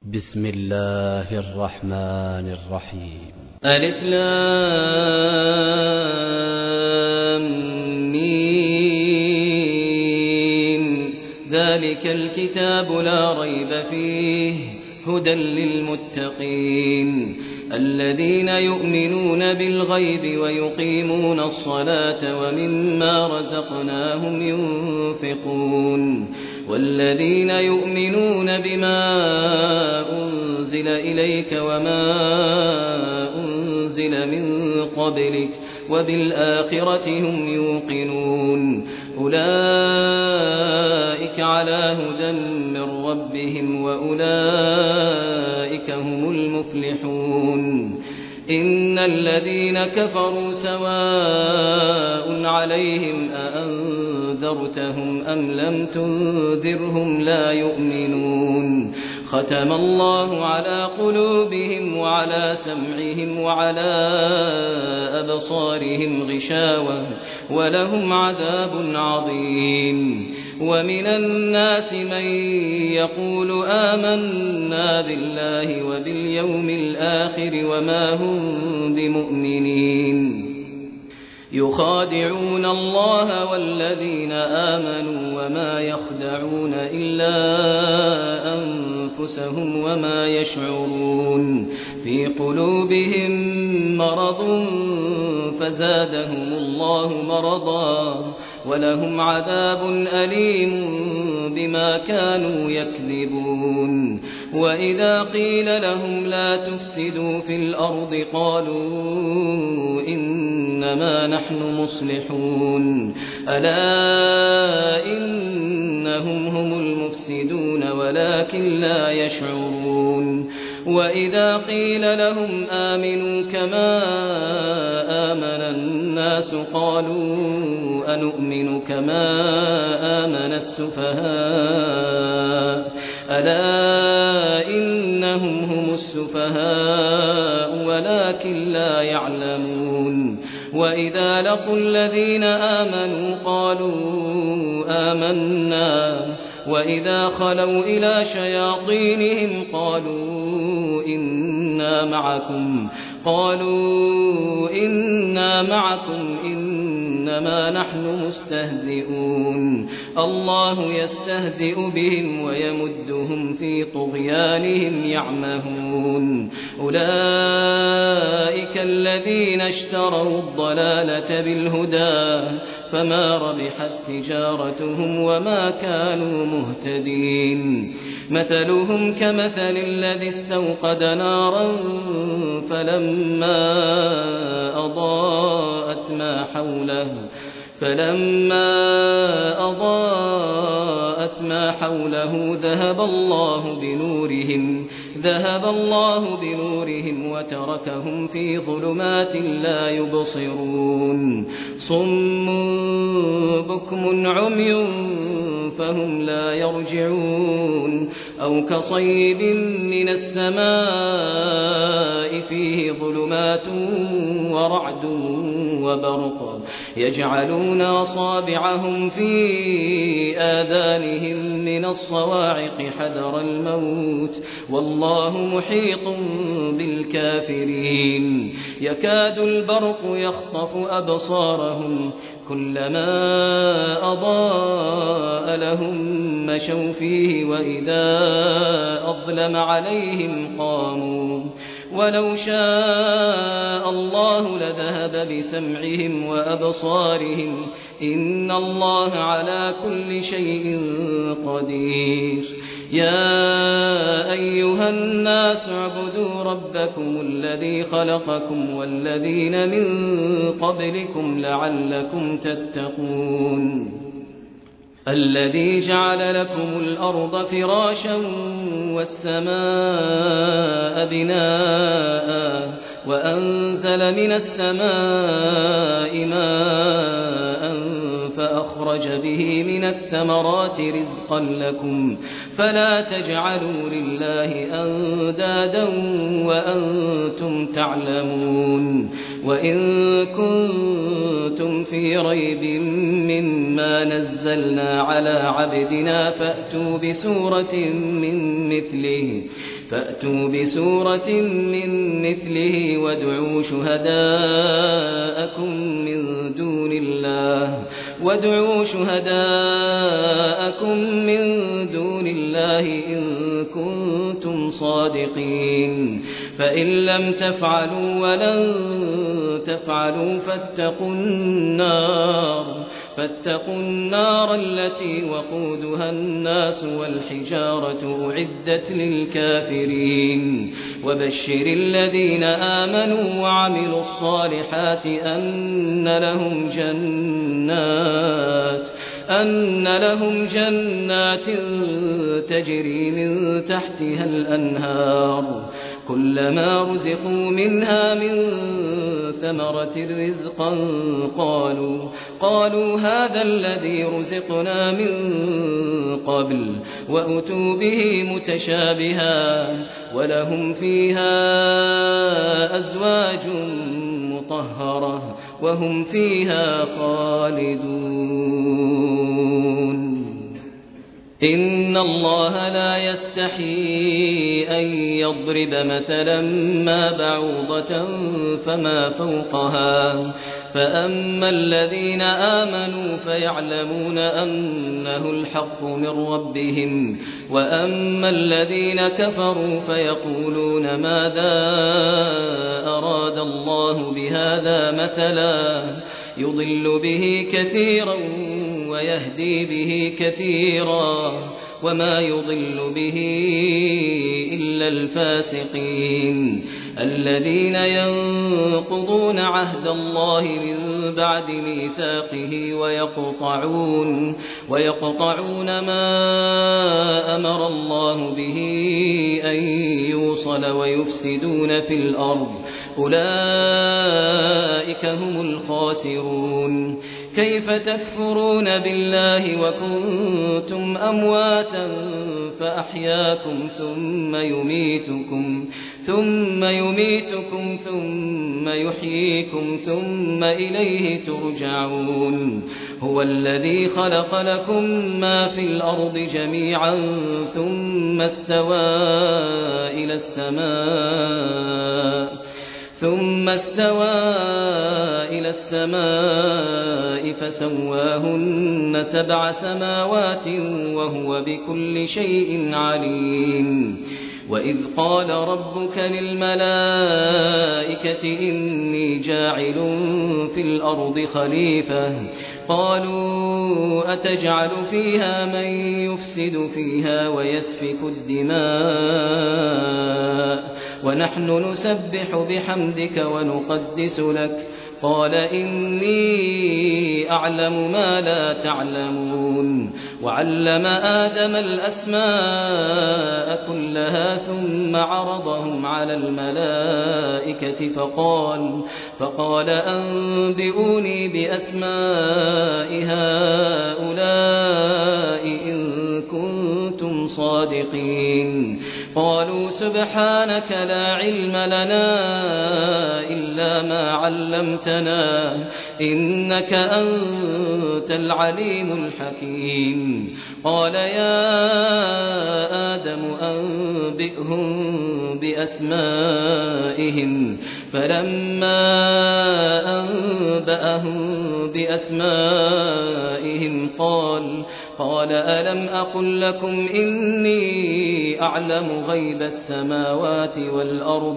بسم الله الرحمن الرحيم. ألف لام ميم. ذلك الكتاب لا ريب فيه هدى للمتقين الذين يؤمنون بالغيب ويقيمون الصلاة ومما رزقناهم ينفقون والذين يؤمنون بما أنزل إليك وما أنزل من قبلك وبالآخرة هم يوقنون أولئك على هدى من ربهم وأولئك هم المفلحون. إن الذين كفروا سواء عليهم أأنذرتهم أم لم تنذرهم لا يؤمنون. ختم الله على قلوبهم وعلى سمعهم وعلى أبصارهم غشاوة ولهم عذاب عظيم. ومن الناس من يقول آمنا بالله وباليوم الآخر وما هم بمؤمنين يخادعون الله والذين آمنوا وما يخدعون إلا أنفسهم وما يشعرون. في قلوبهم مرض فزادهم الله مرضا ولهم عذاب أليم بما كانوا يكذبون. وإذا قيل لهم لا تفسدوا في الأرض قالوا إنما نحن مصلحون ألا إنهم هم المفسدون ولكن لا يشعرون. وإذا قيل لهم آمنوا كما آمن الناس قالوا أنؤمن كما آمن السفهاء ألا إنهم هم السفهاء ولكن لا يعلمون. وإذا لقوا الذين آمنوا قالوا آمنا وإذا خلوا إلى شياطينهم قالوا إنا معكم إنما نحن مستهزئون. الله يستهزئ بهم ويمدهم في طغيانهم يعمهون. أولئك الذين اشتروا الضلالة بالهدى فما ربحت تجارتهم وما كانوا مهتدين. مثلهم كمثل الذي استوقد نارا فلما أضاءت ما حوله ذهب الله بنورهم وتركهم في ظلمات لا يبصرون. صم بكم عمي فهم لا يرجعون. أو كصيب من السماء فيه ظلمات ورعد وبرق يجعلون أصابعهم في آذانهم من الصواعق حذر الموت والله محيط بالكافرين. يكاد البرق يخطف أبصارهم كلما أضاء لهم مشوا فيه وإذا أظلم عليهم قاموا ولو شاء الله لذهب بسمعهم وأبصارهم إن الله على كل شيء قدير. يا أيها الناس اعبدوا ربكم الذي خلقكم والذين من قبلكم لعلكم تتقون. الذي جعل لكم الأرض فراشا والسماء بناء وأنزل من السماء ماء فأخرج به من الثمرات رزقا لكم فلا تجعلوا لله أندادا وأنتم تعلمون. وإن كنتم في ريب مما نزلنا على عبدنا فأتوا بسورة من مثله فأتوا بسورة من مثله وادعوا شهداءكم من دون الله إن كنتم صادقين فإن لم تفعلوا ولن تفعلوا فاتقوا النار التي وقودها الناس والحجارة أعدت للكافرين وبشر الذين آمنوا وعملوا الصالحات أن لهم جنات تجري من تحتها الأنهار كلما رزقوا منها من ثمرة رزقا قالوا هذا الذي رزقنا من قبل وأتوا به متشابها ولهم فيها أزواج مطهرة وهم فيها خالدون إن الله لا يستحيي أن يضرب مثلا ما بعوضة فما فوقها فأما الذين آمنوا فيعلمون أنه الحق من ربهم وأما الذين كفروا فيقولون ماذا أراد الله بهذا مثلا يضل به كثيرا ويهدي به كثيرا وما يضل به إلا الفاسقين الذين ينقضون عهد الله من بعد ميثاقه ويقطعون ما أمر الله به أن يوصل ويفسدون في الأرض أولئك هم الخاسرون كيف تكفرون بالله وكنتم أمواتا فأحياكم ثم يميتكم ثم يحييكم ثم إليه ترجعون هو الذي خلق لكم ما في الأرض جميعا ثم استوى إلى السماء فسواهن 7 سماوات وهو بكل شيء عليم وإذ قال ربك للملائكة إني جاعل في الأرض خليفة قالوا أتجعل فيها من يفسد فيها ويسفك الدماء ونحن نسبح بحمدك ونقدس لك قال إني أعلم ما لا تعلمون وعلم آدم الأسماء كلها ثم عرضهم على الملائكة فقال أنبئوني بأسماء هؤلاء إن كنتم صادقين قالوا سبحانك لا علم لنا إلا ما علمتنا إنك أنت العليم الحكيم قال يا آدم أنبئهم بأسمائهم فلما أنبأهم بأسمائهم قال ألم أقل لكم إني أعلم غيب السماوات والأرض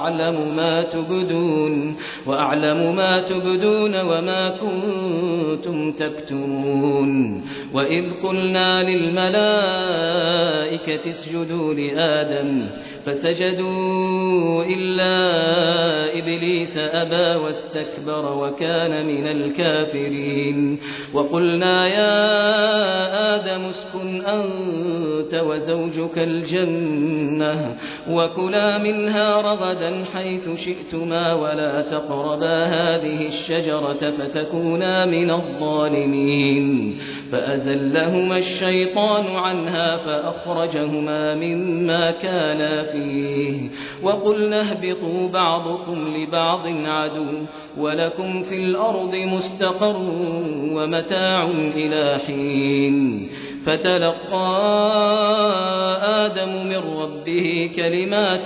وأعلم ما تبدون وما كنتم تكتمون وإذ قلنا للملائكة اسجدوا لآدم فسجدوا إلا إبليس أبى واستكبر وكان من الكافرين وقلنا يا آدم اسكن أنت وزوجك الجنة وكلا منها رغدا حيث شئتما ولا تقربا هذه الشجرة فتكونا من الظالمين فأزلهما الشيطان عنها فأخرجهما مما كانا فيه وقلنا اهبطوا بعضكم لبعض عدو ولكم في الأرض مستقر ومتاع إلى حين فتلقى آدم من ربه كلمات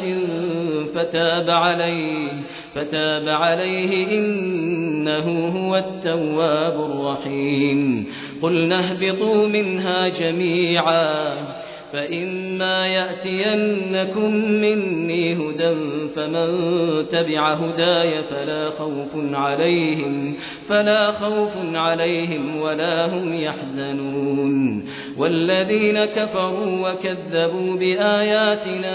فتاب عليه إنه هو التواب الرحيم قلنا اهبطوا منها جميعا فإما يأتينكم مني هدى فمن تبع هداي فلا خوف عليهم ولا هم يحزنون والذين كفروا وكذبوا بآياتنا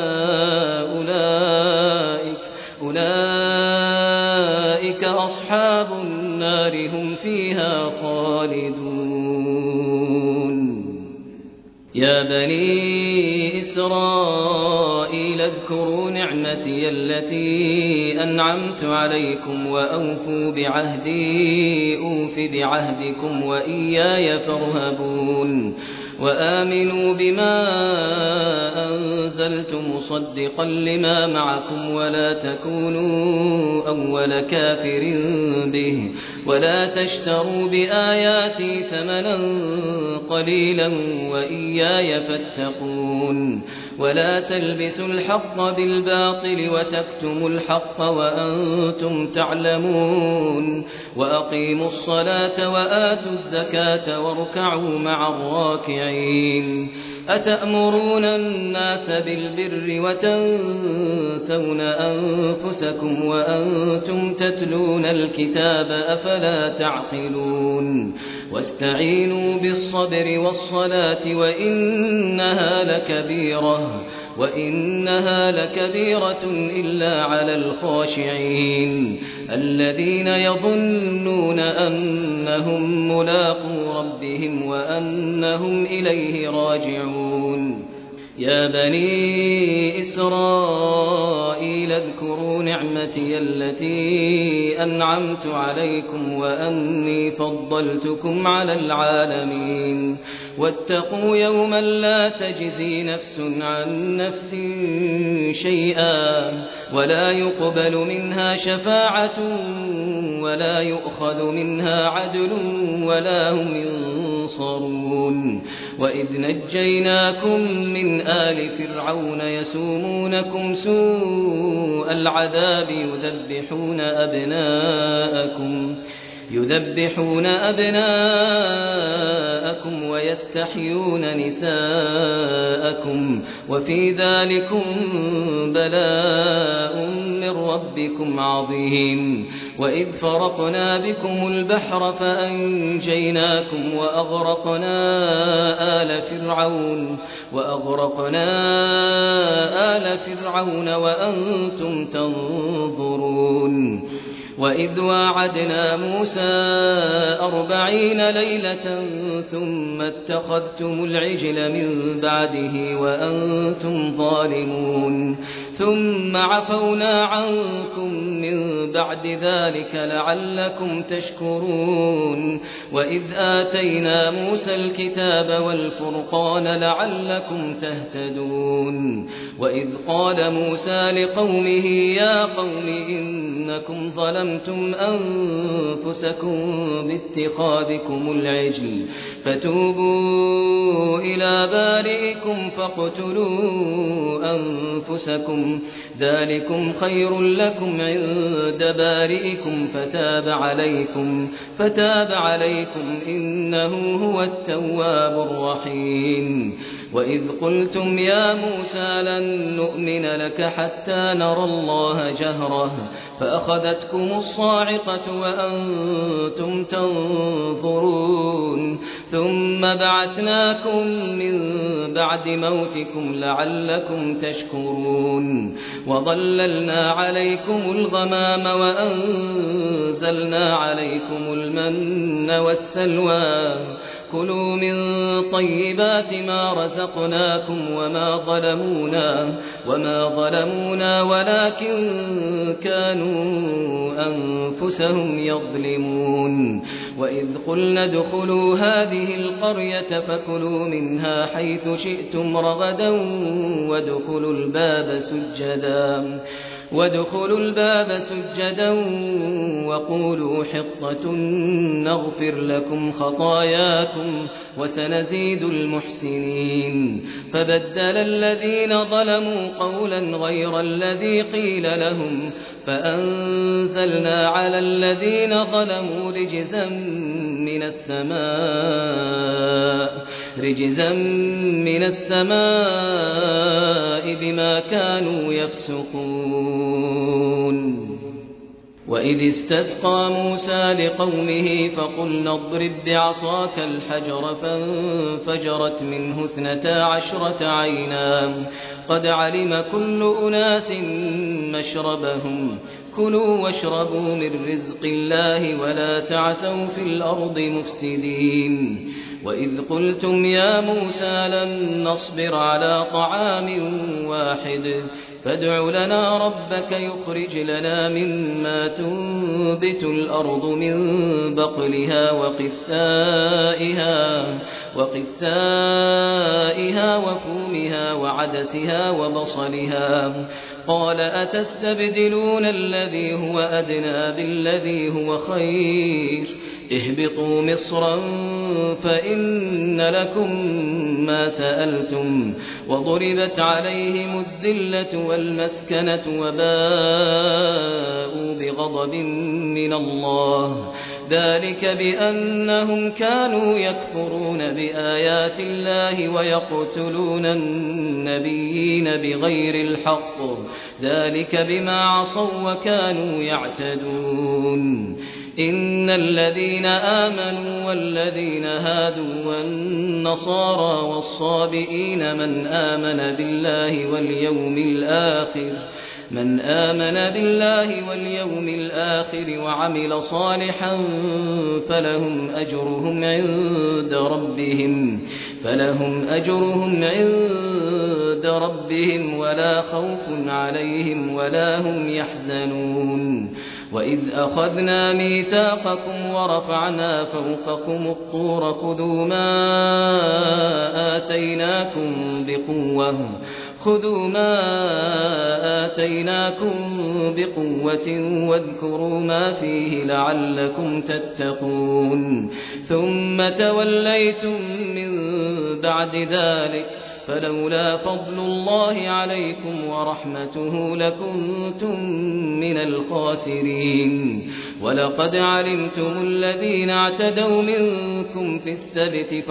أولئك أصحاب النار هم فيها خالدون يا بني إسرائيل اذكروا نعمتي التي أنعمت عليكم وأوفوا بعهدي أوف بعهدكم وإياي فارهبون وآمنوا بما أنزلت مصدقا لما معكم ولا تكونوا أول كافر به ولا تشتروا بآياتي ثمنا قليلا وإياي فاتقون ولا تلبسوا الحق بالباطل وتكتموا الحق وأنتم تعلمون وأقيموا الصلاة وآتوا الزكاة واركعوا مع الراكعين أتأمرون الناس بالبر وتنسون أنفسكم وأنتم تتلون الكتاب أفلا تعقلون واستعينوا بالصبر والصلاة وإنها لكبيرة إلا على الخاشعين الذين يظنون أنهم ملاقو ربهم وأنهم إليه راجعون يا بني إسرائيل اذكروا نعمتي التي أنعمت عليكم وأني فضلتكم على العالمين واتقوا يوما لا تجزي نفس عن نفس شيئا ولا يقبل منها شفاعة ولا يؤخذ منها عدل ولا هم ينصرون وإذ نجيناكم من آل فرعون يسومونكم سوء العذاب يذبحون أبناءكم ويستحيون نساءكم وفي ذلكم بلاء من ربكم عظيم وإذ فرقنا بكم البحر فأنجيناكم وأغرقنا آل فرعون وأنتم تنظرون وإذ واعدنا موسى 40 ليلة ثم اتخذتم العجل من بعده وأنتم ظالمون ثم عفونا عنكم من بعد ذلك لعلكم تشكرون وإذ آتينا موسى الكتاب والفرقان لعلكم تهتدون وإذ قال موسى لقومه يا قوم إنكم ظلمتم أنفسكم باتخاذكم العجل فتوبوا إلى بارئكم فاقتلوا أنفسكم ذلكم خير لكم عند بارئكم فتاب عليكم إنه هو التواب الرحيم وإذ قلتم يا موسى لن نؤمن لك حتى نرى الله جهرة فأخذتكم الصاعقة وأنتم تنظرون ثم بعثناكم من بعد موتكم لعلكم تشكرون وظللنا عليكم الغمام وأنزلنا عليكم المن والسلوى كلوا من طيبات ما رزقناكم وما ظلمونا ولكن كانوا أنفسهم يظلمون وإذ قلنا ادخلوا هذه القرية فكلوا منها حيث شئتم رغدا وادخلوا الباب سجدا وقولوا حطة نغفر لكم خطاياكم وسنزيد المحسنين. فبدل الذين ظلموا قولا غير الذي قيل لهم فأنزلنا على الذين ظلموا رجزا من السماء بما كانوا يفسقون. وإذ استسقى موسى لقومه فقلنا اضرب بعصاك الحجر فانفجرت منه 12 عينا قد علم كل أناس مشربهم كلوا واشربوا من رزق الله ولا تعثوا في الأرض مفسدين. وإذ قلتم يا موسى لن نصبر على طعام واحد فادع لنا ربك يخرج لنا مما تنبت الأرض من بقلها وقثائها وفومها وعدسها وبصلها قال أتستبدلون الذي هو أدنى بالذي هو خير اهبطوا مصرا فإن لكم ما سألتم وضربت عليهم الذلة والمسكنة وباءوا بغضب من الله ذلك بأنهم كانوا يكفرون بآيات الله ويقتلون النبيين بغير الحق ذلك بما عصوا وكانوا يعتدون. إن الذين آمنوا والذين هادوا والنصارى والصابئين من آمن بالله واليوم الآخر وعمل صالحا فلهم أجرهم عند ربهم ولا خوف عليهم ولا هم يحزنون. وإذ أخذنا ميثاقكم ورفعنا فوقكم الطور خذوا ما آتيناكم بقوة واذكروا ما فيه لعلكم تتقون. ثم توليتم من بعد ذلك فلولا فضل الله عليكم ورحمته لكنتم من الخاسرين. ولقد علمتم الذين اعتدوا منكم في السبت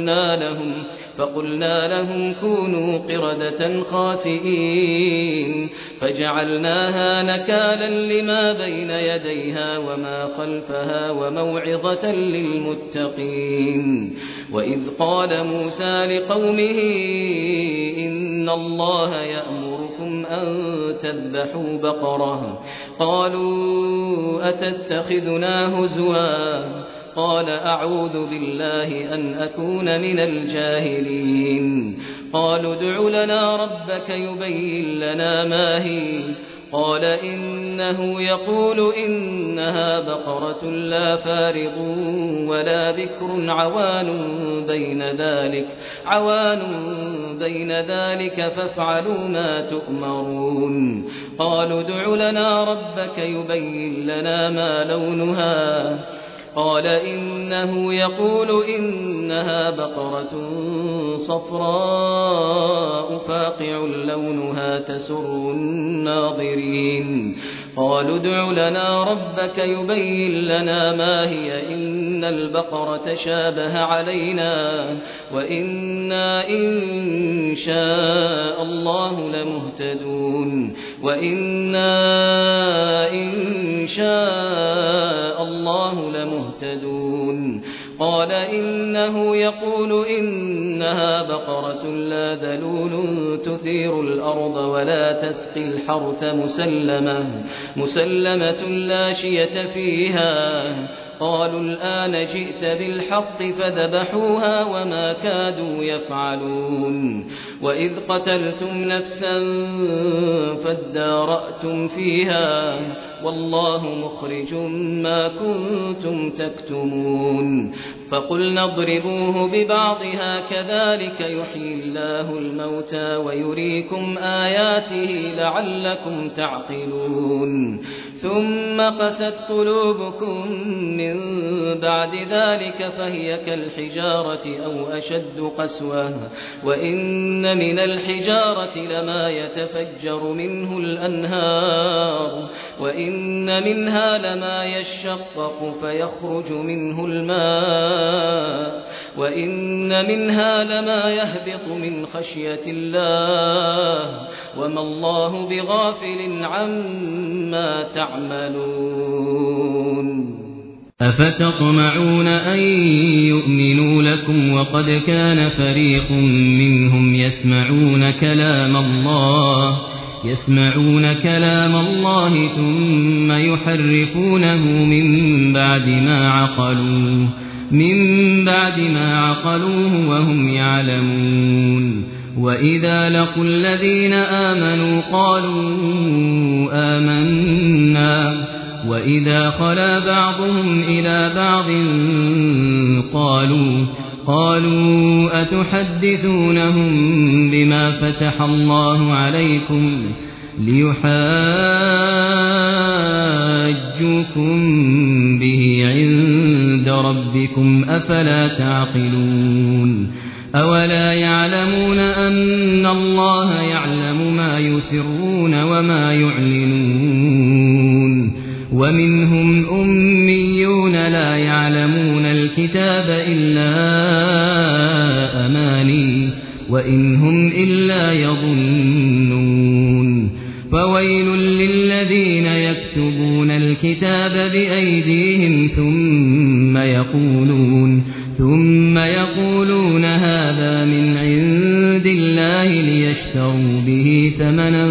فقلنا لهم كونوا قردة خاسئين فجعلناها نكالا لما بين يديها وما خلفها وموعظة للمتقين. وإذ قال موسى لقومه إن الله يأمركم أن تذبحوا بقرة قالوا أتتخذنا هزوا قال أعوذ بالله أن أكون من الجاهلين. قالوا ادع لنا ربك يبين لنا ما هي قال إنه يقول إنها بقرة لا فارض ولا بكر عوان بين ذلك فافعلوا ما تؤمرون. قالوا ادع لنا ربك يبين لنا ما لونها قال إنه يقول إنها بقرة صفراء فاقع لونها تسر الناظرين. قالوا ادع لنا ربك يبين لنا ما هي إن البقرة شابه علينا وإنا إن شاء الله لمهتدون. قال إنه يقول إنها بقرة لا ذلول تثير الأرض ولا تسقي الحرث مسلمة لا شية فيها قالوا الآن جئت بالحق فذبحوها وما كادوا يفعلون وإذ قتلتم نفسا فادارأتم فيها والله مخرج ما كنتم تكتمون فقلنا اضربوه ببعضها كذلك يحيي الله الموتى ويريكم آياته لعلكم تعقلون ثم قست قلوبكم من بعد ذلك فهي كالحجارة أو أشد قسوة وإن من الحجارة لما يتفجر منه الأنهار وإن منها لما يشقق فيخرج منه الماء وإن منها لما يهبط من خشية الله وما الله بغافل عما تعملون أفتطمعون أن يؤمنوا لكم وقد كان فريق منهم يسمعون كلام الله ثم يحرفونه من بعد ما عقلوه وهم يعلمون وإذا لقوا الذين آمنوا قالوا آمنا وإذا خلا بعضهم إلى بعض قالوا أتحدثونهم بما فتح الله عليكم ليحاجوكم به عند ربكم أفلا تعقلون أولا يعلمون أن الله يعلم ما يسرون وما يعلنون ومنهم أميون لا يعلمون الكتاب إلا أماني وإن هم إلا يظنون فويل للذين يكتبون الكتاب بأيديهم ثم يقولون هذا من عند الله ليشتروا به ثمنا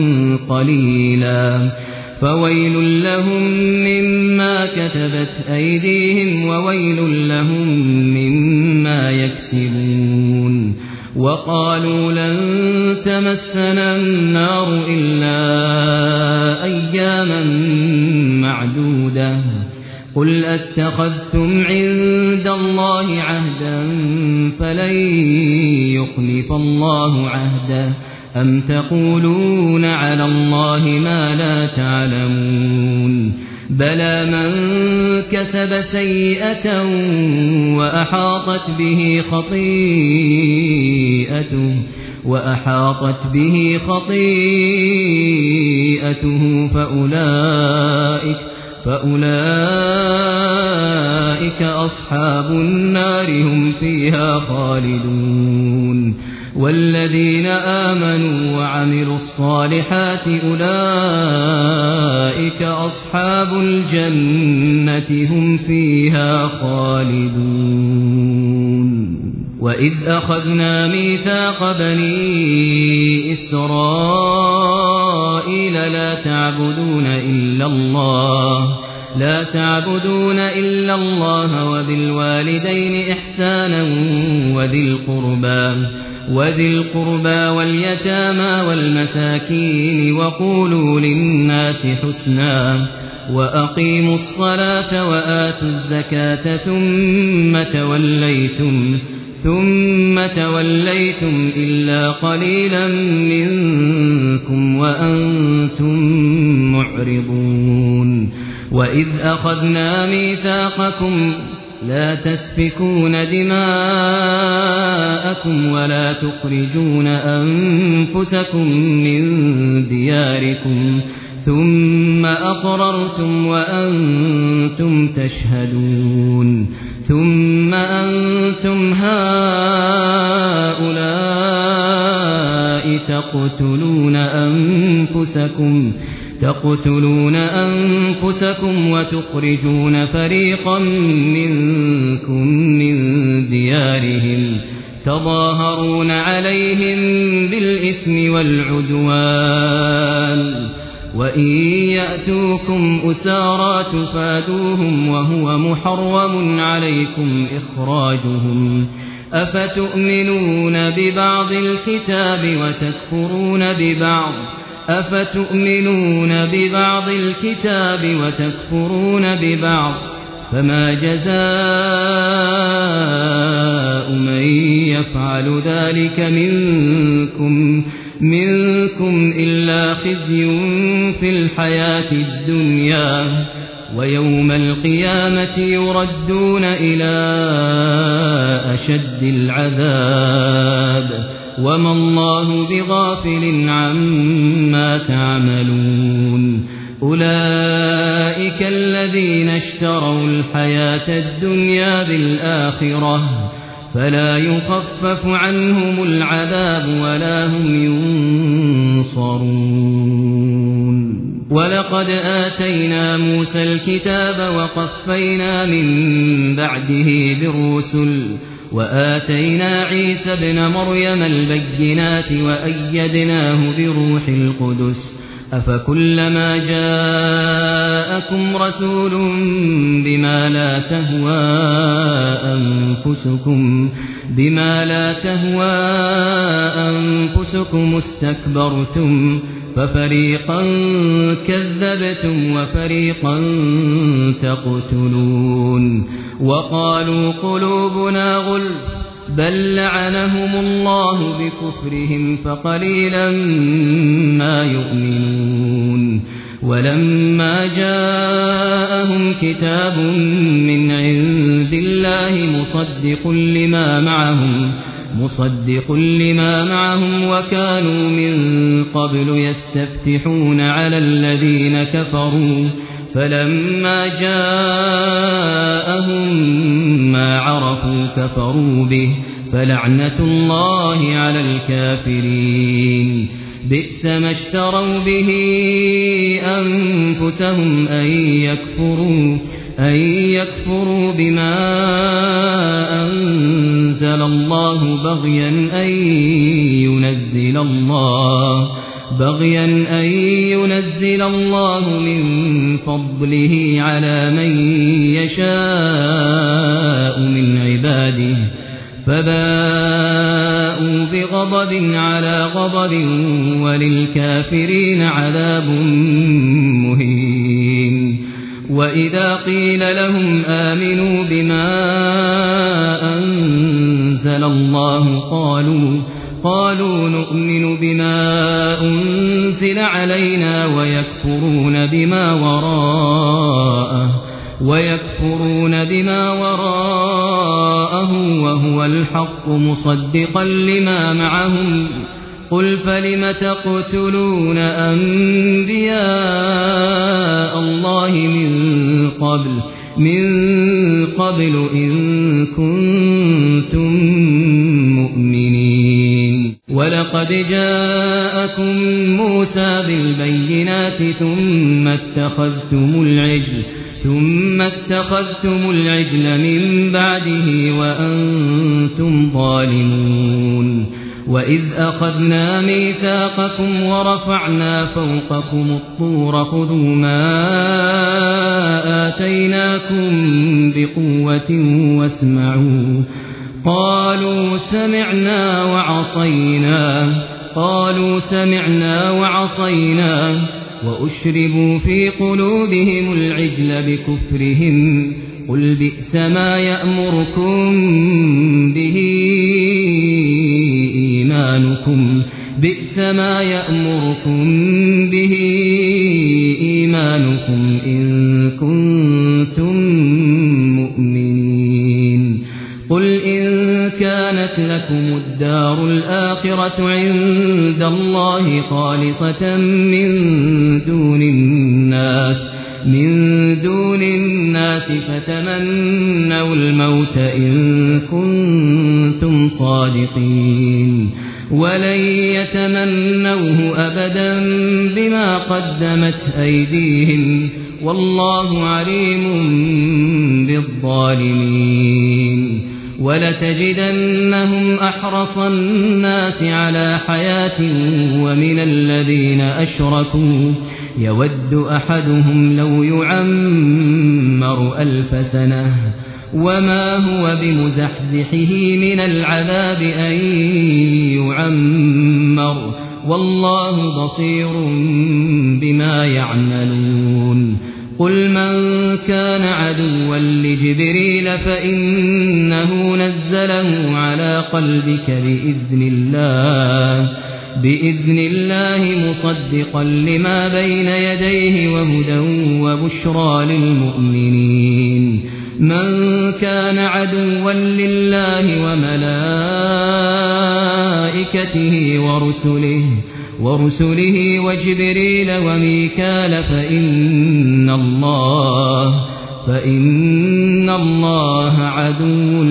قليلا فويل لهم مما كتبت أيديهم وويل لهم مما يكسبون وقالوا لن تمسنا النار إلا أياما معدودة قل أتخذتم عند الله عهدا فلن يخلف الله عهده أم تقولون على الله ما لا تعلمون بلى من كسب سيئة وأحاطت به خطيئته فأولئك أصحاب النار هم فيها خالدون والذين آمنوا وعملوا الصالحات أولئك أصحاب الجنة هم فيها خالدون وإذ أخذنا ميثاق بني إسرائيل لا تعبدون إلا الله وبالوالدين إحسانا وذي القربى واليتامى والمساكين وقولوا للناس حسنا وأقيموا الصلاة وآتوا الزكاة ثم توليتم إلا قليلا منكم وأنتم معرضون وإذ أخذنا ميثاقكم لا تسفكون دماءكم ولا تخرجون أنفسكم من دياركم ثم أقررتم وأنتم تشهدون ثم أنتم هؤلاء تقتلون أنفسكم وتخرجون فريقا منكم من ديارهم تظاهرون عليهم بالإثم والعدوان وإن يأتوكم أسارى تفادوهم وهو محرم عليكم إخراجهم أفتؤمنون ببعض الكتاب وتكفرون ببعض فما جزاء من يفعل ذلك منكم إلا خزي في الحياة الدنيا ويوم القيامة يردون إلى أشد العذاب وما الله بغافل عما تعملون أولئك الذين اشتروا الحياة الدنيا بالآخرة فلا يخفف عنهم العذاب ولا هم ينصرون ولقد آتينا موسى الكتاب وقفينا من بعده بالرسل وآتينا عيسى ابن مريم البينات وأيدناه بروح القدس أفكلما جاءكم رسول بما لا تهوى أنفسكم استكبرتم ففريقا كذبتم وفريقا تقتلون وقالوا قلوبنا غلف بل لعنهم الله بكفرهم فقليلا ما يؤمنون ولما جاءهم كتاب من عند الله مصدق لما معهم وكانوا من قبل يستفتحون على الذين كفروا فلما جاءهم ما عرفوا كفروا به فلعنة الله على الكافرين بئس ما اشتروا به أنفسهم أن يكفروا بما أنزل الله بغيا أن ينزل الله من فضله على من يشاء من عباده فباءوا بغضب على غضب وللكافرين عذاب مهين وإذا قيل لهم آمنوا بما أنزل الله قالوا نؤمن بما أنزل علينا ويكفرون بما وراءه وهو الحق مصدقا لما معهم قل فلم تقتلون أنبياء الله من قبل إن كنتم مؤمنين ولقد جاءكم موسى بالبينات ثم اتخذتم العجل من بعده وأنتم ظالمون وإذ أخذنا ميثاقكم ورفعنا فوقكم الطور خذوا ما آتيناكم بقوة واسمعوا قالوا سمعنا وعصينا وأشربوا في قلوبهم العجل بكفرهم قل بئس ما يأمركم به إيمانكم إن كنتم مؤمنين قل إن كانت لكم الدار الآخرة عند الله خالصة من دون الناس فتمنوا الموت إن كنتم صادقين ولن يتمنوه أبدا بما قدمت أيديهم والله عليم بالظالمين ولتجدنهم أحرص الناس على حياة ومن الذين أشركوا يود أحدهم لو يعمر 1000 سنة وما هو بمزحزحه من العذاب أن يعمر والله بصير بما يعملون قل من كان عدوا لجبريل فإنه نزله على قلبك بإذن الله مصدقا لما بين يديه وهدى وبشرى للمؤمنين من كان عدوا لله وملائكته ورسله وجبريل وميكال فإن الله عدو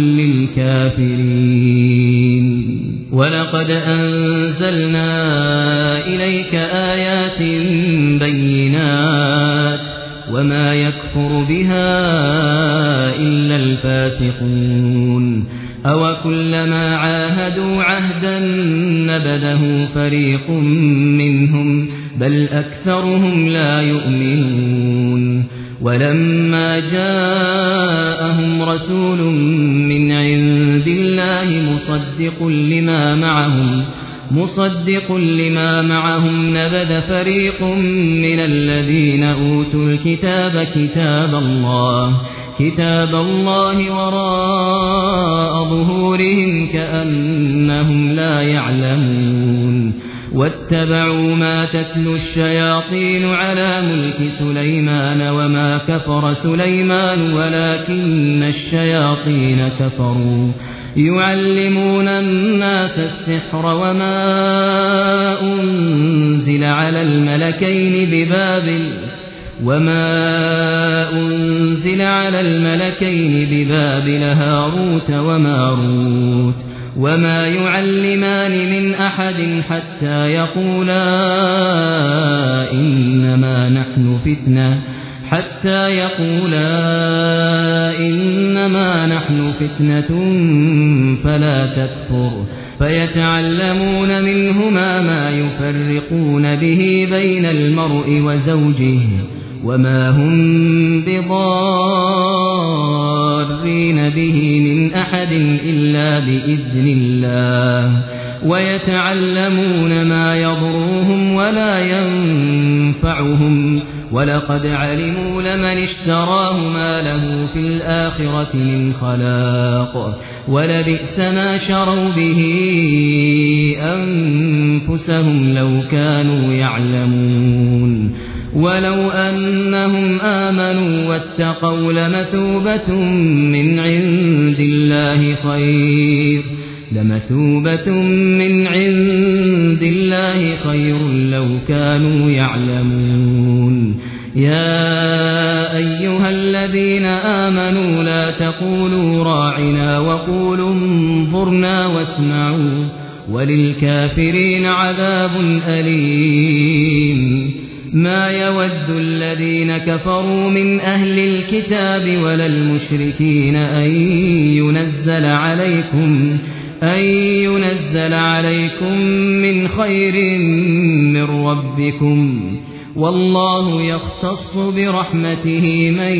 للكافرين ولقد أنزلنا إليك آيات بينات وما يكفر بها إلا الفاسقون أو كلما عاهدوا عهدا نبذه فريق منهم بل أكثرهم لا يؤمنون ولما جاءهم رسول من عند الله مصدق لما معهم نبذ فريق من الذين أوتوا الكتاب كتاب الله وراء ظهورهم كأنهم لا يعلمون واتبعوا ما تتلو الشياطين على ملك سليمان وما كفر سليمان ولكن الشياطين كفروا يعلمون الناس السحر وما أنزل على الملكين ببابل هاروت وماروت وما يعلمان من أحد حتى يقولا إنما نحن فتنة فلا تكفر فيتعلمون منهما ما يفرقون به بين المرء وزوجه وما هم بضارين به من أحد إلا بإذن الله ويتعلمون ما يضرهم ولا ينفعهم ولقد علموا لمن اشتراه ما له في الآخرة من خلاق ولبئس ما شروا به أنفسهم لو كانوا يعلمون ولو أنهم آمنوا واتقوا لمثوبة من عند الله خير لو كانوا يعلمون يا أيها الذين آمنوا لا تقولوا راعنا وقولوا انظرنا واسمعوا وللكافرين عذاب أليم ما يود الذين كفروا من أهل الكتاب ولا المشركين أن ينزل عليكم من خير من ربكم والله يختص برحمته من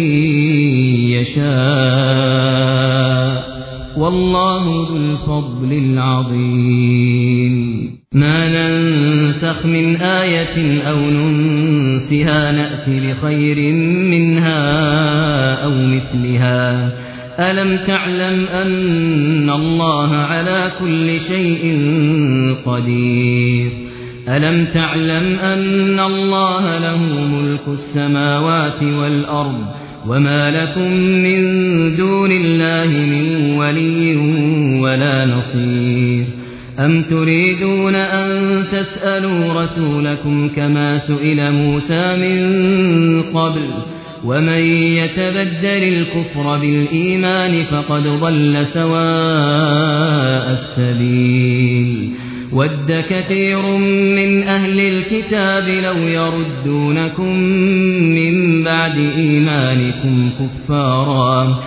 يشاء والله ذو الفضل العظيم ما ننسخ من آية أو ننسها نأتي بخير منها أو مثلها ألم تعلم أن الله على كل شيء قدير ألم تعلم أن الله له ملك السماوات والأرض وما لكم من دون الله من ولي ولا نصير أم تريدون أن تسألوا رسولكم كما سئل موسى من قبل ومن يتبدل الكفر بالإيمان فقد ضل سواء السبيل ود كثير من أهل الكتاب لو يردونكم من بعد إيمانكم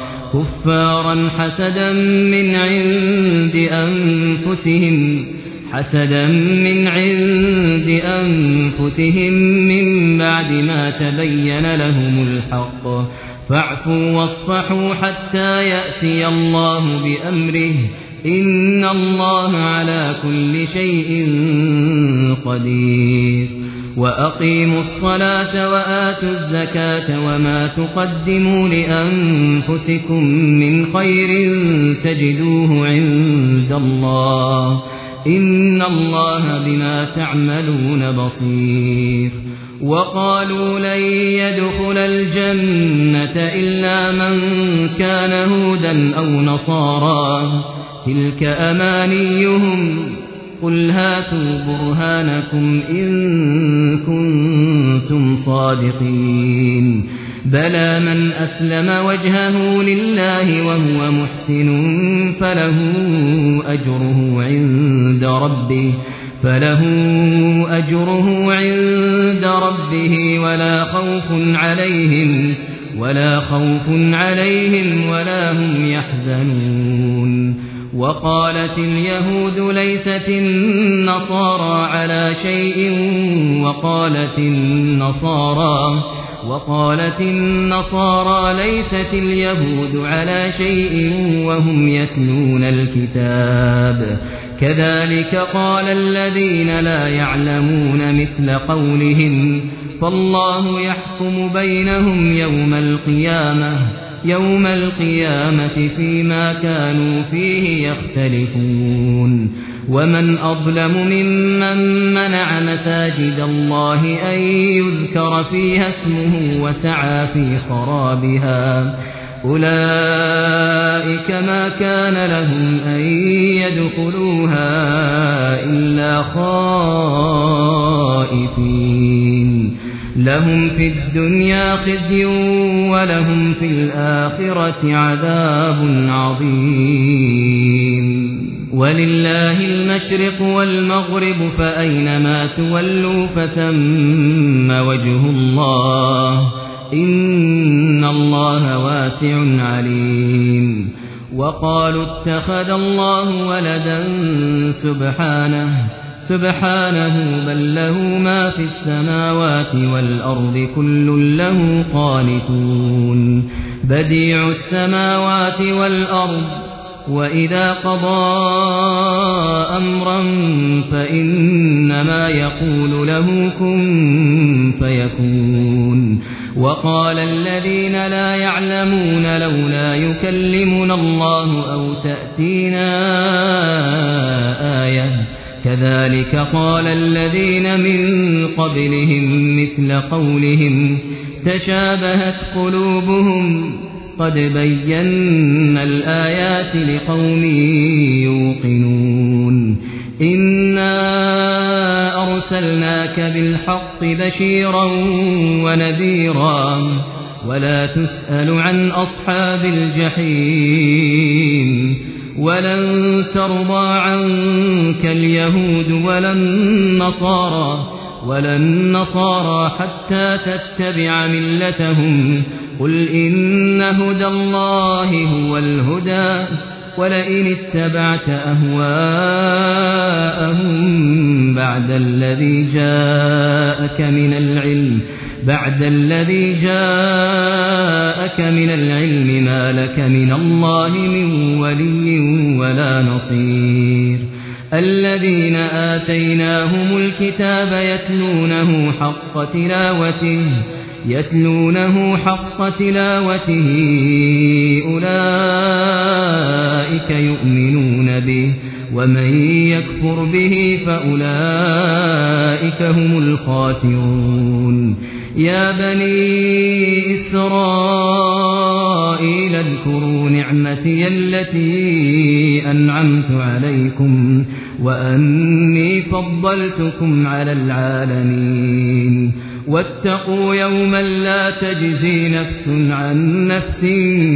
كفارا حسدا من عند أنفسهم حسدا من عند أنفسهم من بعد ما تبين لهم الحق فاعفوا واصفحوا حتى يأتي الله بأمره إن الله على كل شيء قدير وأقيموا الصلاة وآتوا الزكاة وما تقدموا لأنفسكم من خير تجدوه عند الله إن الله بما تعملون بصير وقالوا لن يدخل الجنة إلا من كان هودا أو نصارى تلك أمانيهم قل هاتوا برهانكم إن كنتم صادقين بلى من أسلم وجهه لله وهو محسن فله أجره عند ربه ولا خوف عليهم ولا هم يحزنون وقالت اليهود ليست النصارى على شيء وقالت النصارى ليست اليهود على شيء وهم يتلون الكتاب كذلك قال الذين لا يعلمون مثل قولهم فالله يحكم بينهم يوم القيامة فيما كانوا فيه يختلفون ومن أظلم ممن منع مساجد الله أن يذكر فيها اسمه وسعى في خرابها أولئك ما كان لهم أن يدخلوها إلا خائفين لهم في الدنيا خزي ولهم في الآخرة عذاب عظيم ولله المشرق والمغرب فأينما تولوا فثم وجه الله إن الله واسع عليم وقالوا اتخذ الله ولدا سبحانه بل له ما في السماوات والأرض كل له قانتون بديع السماوات والأرض وإذا قضى أمرا فإنما يقول له كن فيكون وقال الذين لا يعلمون لولا يكلمنا الله أو تأتينا آية كذلك قال الذين من قبلهم مثل قولهم تشابهت قلوبهم قد بينا الآيات لقوم يوقنون إنا أرسلناك بالحق بشيرا ونذيرا ولا تسأل عن أصحاب الجحيم ولن ترضى عنك اليهود ولا النصارى حتى تتبع ملتهم قل إن هدى الله هو الهدى ولئن اتبعت أهواءهم بعد الذي جاءك من العلم ما لك من الله من ولي ولا نصير الذين آتيناهم الكتاب يتلونه حق تلاوته أولئك يؤمنون به ومن يكفر به فأولئك هم الخاسرون يا بني إسرائيل اذكروا نعمتي التي أنعمت عليكم وأني فضلتكم على العالمين واتقوا يوما لا تجزي نفس عن نفس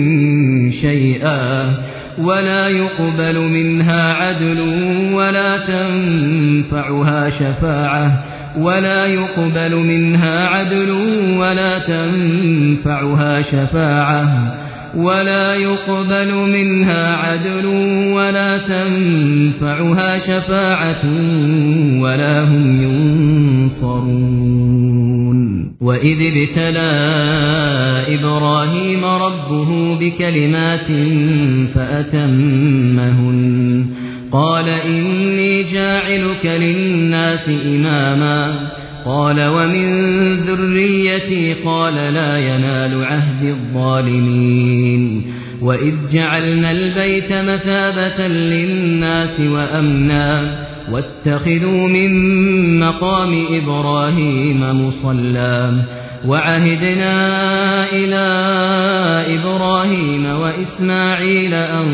شيئا ولا يقبل منها عدل ولا تنفعها شفاعة ولا يقبل منها عدل ولا تنفعها شفاعة ولا هم ينصرون وإذ ابتلى إبراهيم ربه بكلمات فأتمهن قال إني جاعلك للناس إماما قال ومن ذريتي قال لا ينال عهد الظالمين وإذ جعلنا البيت مثابة للناس وأمنا واتخذوا من مقام إبراهيم مصلى وعهدنا إلى إبراهيم وإسماعيل أن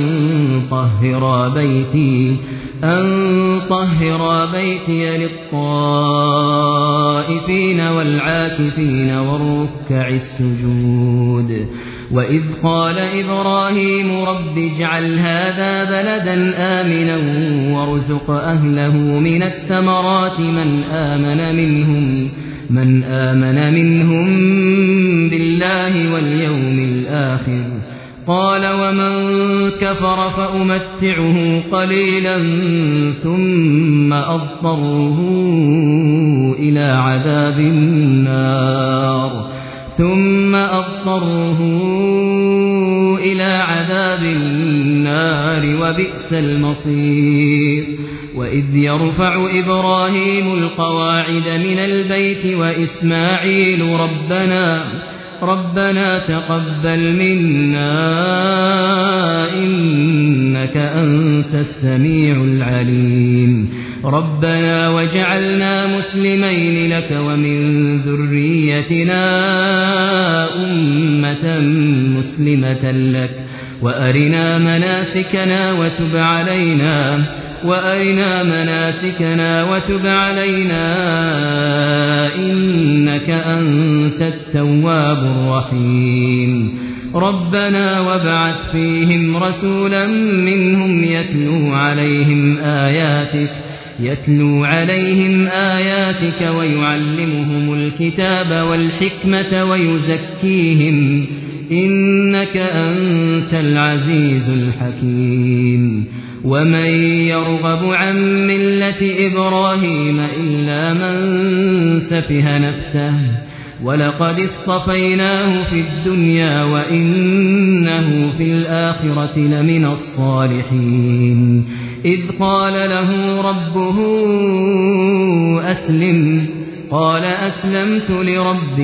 طهرا بيتي للطائفين والعاكفين والركع السجود وإذ قال إبراهيم رب اجعل هذا بلدا آمنا وارزق أهله من الثمرات من آمن منهم بالله واليوم الآخر قال ومن كفر فأمتعه قليلا ثم أضطره إلى عذاب النار وبئس المصير وإذ يرفع إبراهيم القواعد من البيت وإسماعيل ربنا تقبل منا إنك أنت السميع العليم ربنا وجعلنا مسلمين لك ومن ذريتنا أمة مسلمة لك وأرنا مناسكنا وتب علينا إنك أنت التواب الرحيم ربنا وابعث فيهم رسولا منهم يتلو عليهم آياتك ويعلمهم الكتاب والحكمة ويزكيهم إنك أنت العزيز الحكيم ومن يرغب عن ملة إبراهيم إلا من سفه نفسه ولقد اصطفيناه في الدنيا وإنه في الآخرة لمن الصالحين إذ قال له ربه أسلم قال أسلمت لرب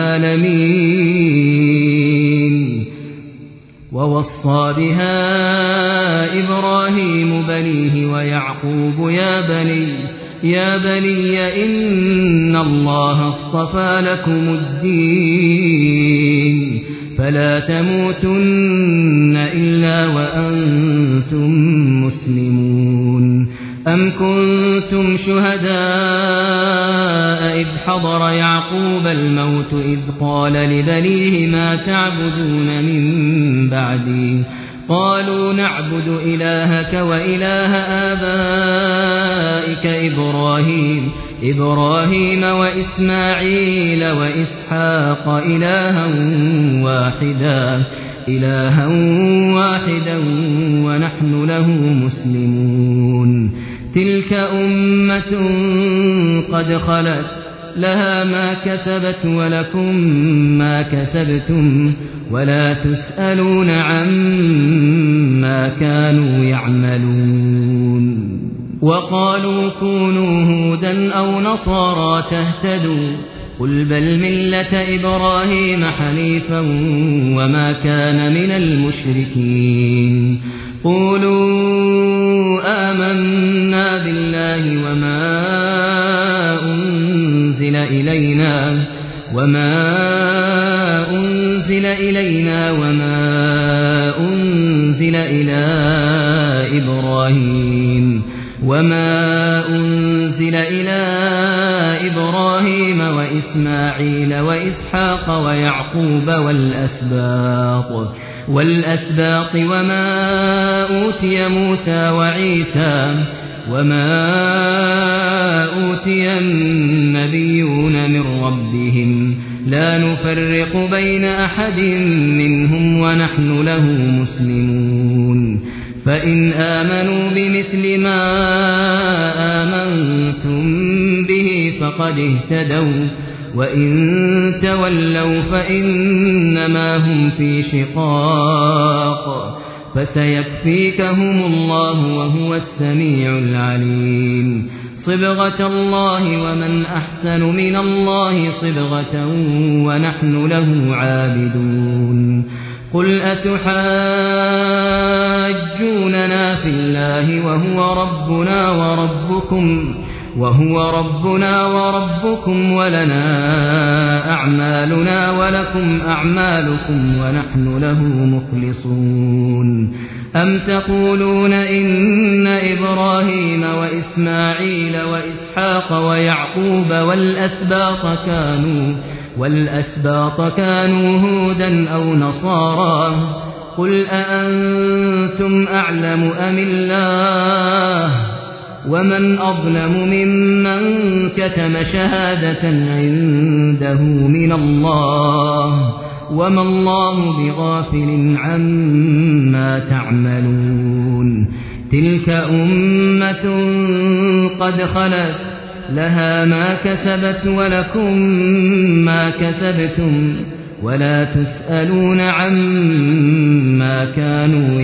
العالمين ووصى بها إبراهيم بنيه ويعقوب يا بني إن الله اصطفى لكم الدين فلا تموتن إلا وأنتم مسلمون أم كنتم شهداء إذ حضر يعقوب الموت إذ قال لبنيه ما تعبدون من بعدي قالوا نعبد إلهك وإله آبائك إبراهيم وإسماعيل وإسحاق إلها واحدا ونحن له مسلمون تلك أمة قد خلت لها ما كسبت ولكم ما كسبتم ولا تسألون عما كانوا يعملون وقالوا كونوا هودا أو نصارى تهتدوا قل بل ملة إبراهيم حنيفا وما كان من المشركين قولوا آمنا بالله وما أنزل إلينا وما أنزل إلى إبراهيم وإسماعيل وإسحاق ويعقوب والأسباط وما أوتي موسى وعيسى وما أوتي النبيون من ربهم لا نفرق بين أحد منهم ونحن له مسلمون فإن آمنوا بمثل ما آمنتم به فقد اهتدوا وإن تولوا فإنما هم في شقاق فسيكفيكهم الله وهو السميع العليم صبغة الله ومن أحسن من الله صبغة ونحن له عابدون قل أتحاجوننا في الله وهو ربنا وربكم ولنا أعمالنا ولكم أعمالكم ونحن له مخلصون أم تقولون إن إبراهيم وإسماعيل وإسحاق ويعقوب والأسباط كانوا هودا أو نصارى قل أأنتم أعلم أم الله ومن أظلم ممن كتم شهادة عنده من الله وما الله بغافل عما تعملون تلك أمة قد خلت لها ما كسبت ولكم ما كسبتم ولا تسألون عما كانوا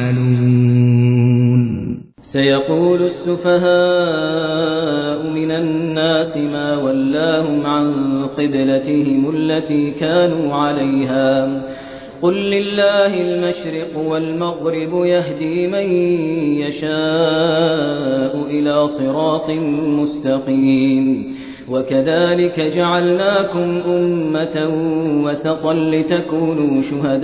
يعملون سيقول السفهاء من الناس ما ولاهم عن قبلتهم التي كانوا عليها قل لله المشرق والمغرب يهدي من يشاء إلى صراط مستقيم وكذلك جعلناكم أمة وسطا لتكونوا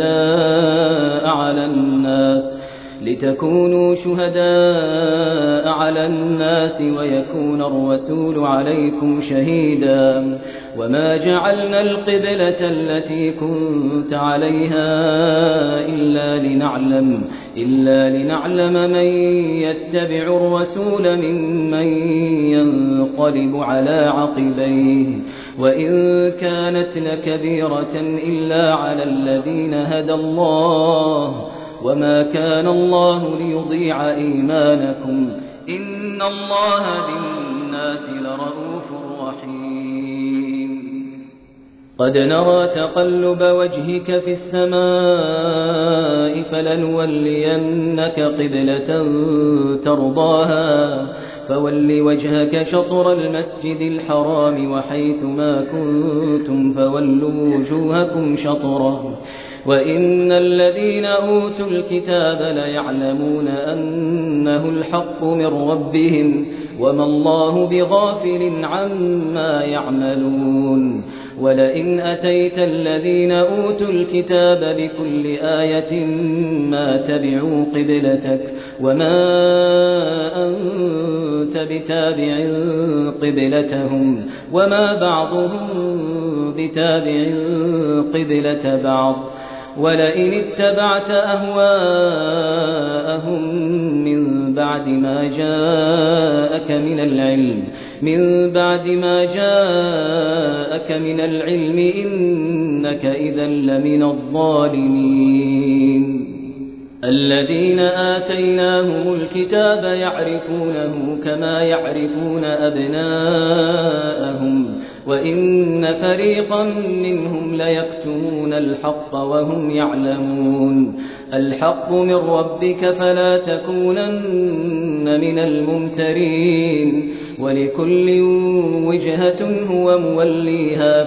شهداء على الناس ويكون الرسول عليكم شهيدا وما جعلنا القبلة التي كنت عليها إلا لنعلم من يتبع الرسول ممن ينقلب على عقبيه وإن كانت لكبيرة إلا على الذين هدى الله وما كان الله ليضيع إيمانكم إن الله بالناس لرءوف رحيم قد نرى تقلب وجهك في السماء فلنولينك قبلة ترضاها فول وجهك شطر المسجد الحرام وحيث ما كنتم فولوا وجوهكم شطره وإن الذين أوتوا الكتاب ليعلمون أنه الحق من ربهم وما الله بغافل عما يعملون ولئن أتيت الذين أوتوا الكتاب بكل آية ما تبعوا قبلتك وما أنت بتابع قبلتهم وما بعضهم بتابع قبلة بعض ولئن اتبعت أهواءهم من بعد ما جاءك من العلم إنك إذا لمن الظالمين الذين آتيناهم الكتاب يعرفونه كما يعرفون أبناءهم وإن فريقا منهم ليكتمون الحق وهم يعلمون الحق من ربك فلا تكونن من الممترين ولكل وجهة هو موليها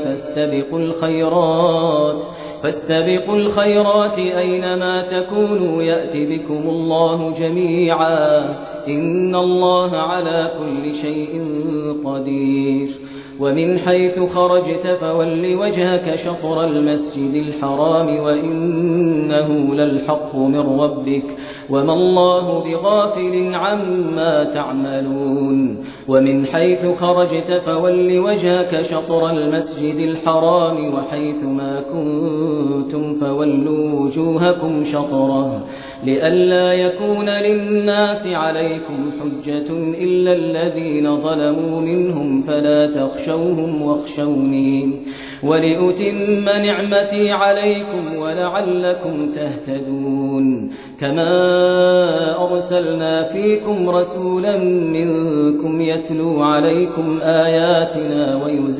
فاستبقوا الخيرات أينما تكونوا يأتي بكم الله جميعا إن الله على كل شيء قدير ومن حيث خرجت فول وجهك شطر المسجد الحرام وإنه للحق من ربك وما الله بغافل عما تعملون ومن حيث خرجت فول وجهك شطر المسجد الحرام وحيث ما كنتم فولوا وجوهكم شطره لئلا يكون للناس عليكم حجة إلا الذين ظلموا منهم فلا تخشوهم فاخشوهم واخشوني ولأتم نعمتي عليكم ولعلكم تهتدون كما أرسلنا فيكم رسولا منكم يتلو عليكم آياتنا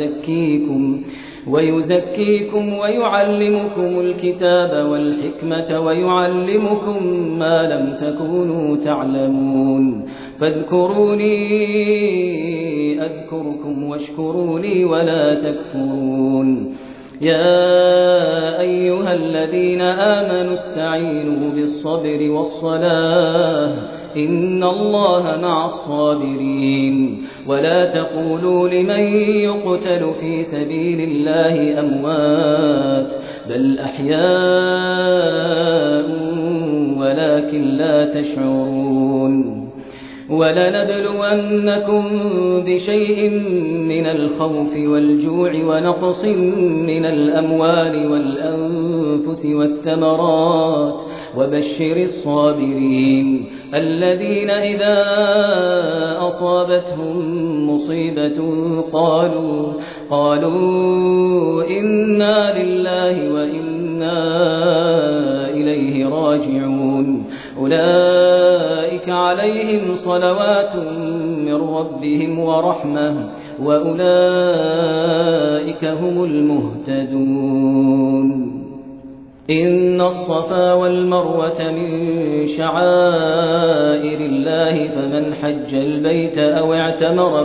ويزكيكم ويعلمكم الكتاب والحكمة ويعلمكم ما لم تكونوا تعلمون فاذكروني أذكركم واشكروا لي ولا تكفرون يا أيها الذين آمنوا استعينوا بالصبر والصلاة إن الله مع الصابرين ولا تقولوا لمن يقتل في سبيل الله أموات بل أحياء ولكن لا تشعرون ولنبلونكم بشيء من الخوف والجوع ونقص من الأموال والأنفس والثمرات وبشر الصابرين الذين إذا أصابتهم مصيبة قالوا إنا لله وإنا إليه راجعون أولئك عليهم صلوات من ربهم ورحمة وأولئك هم المهتدون إن الصفا والمروة من شعائر الله فمن حج البيت أو اعتمر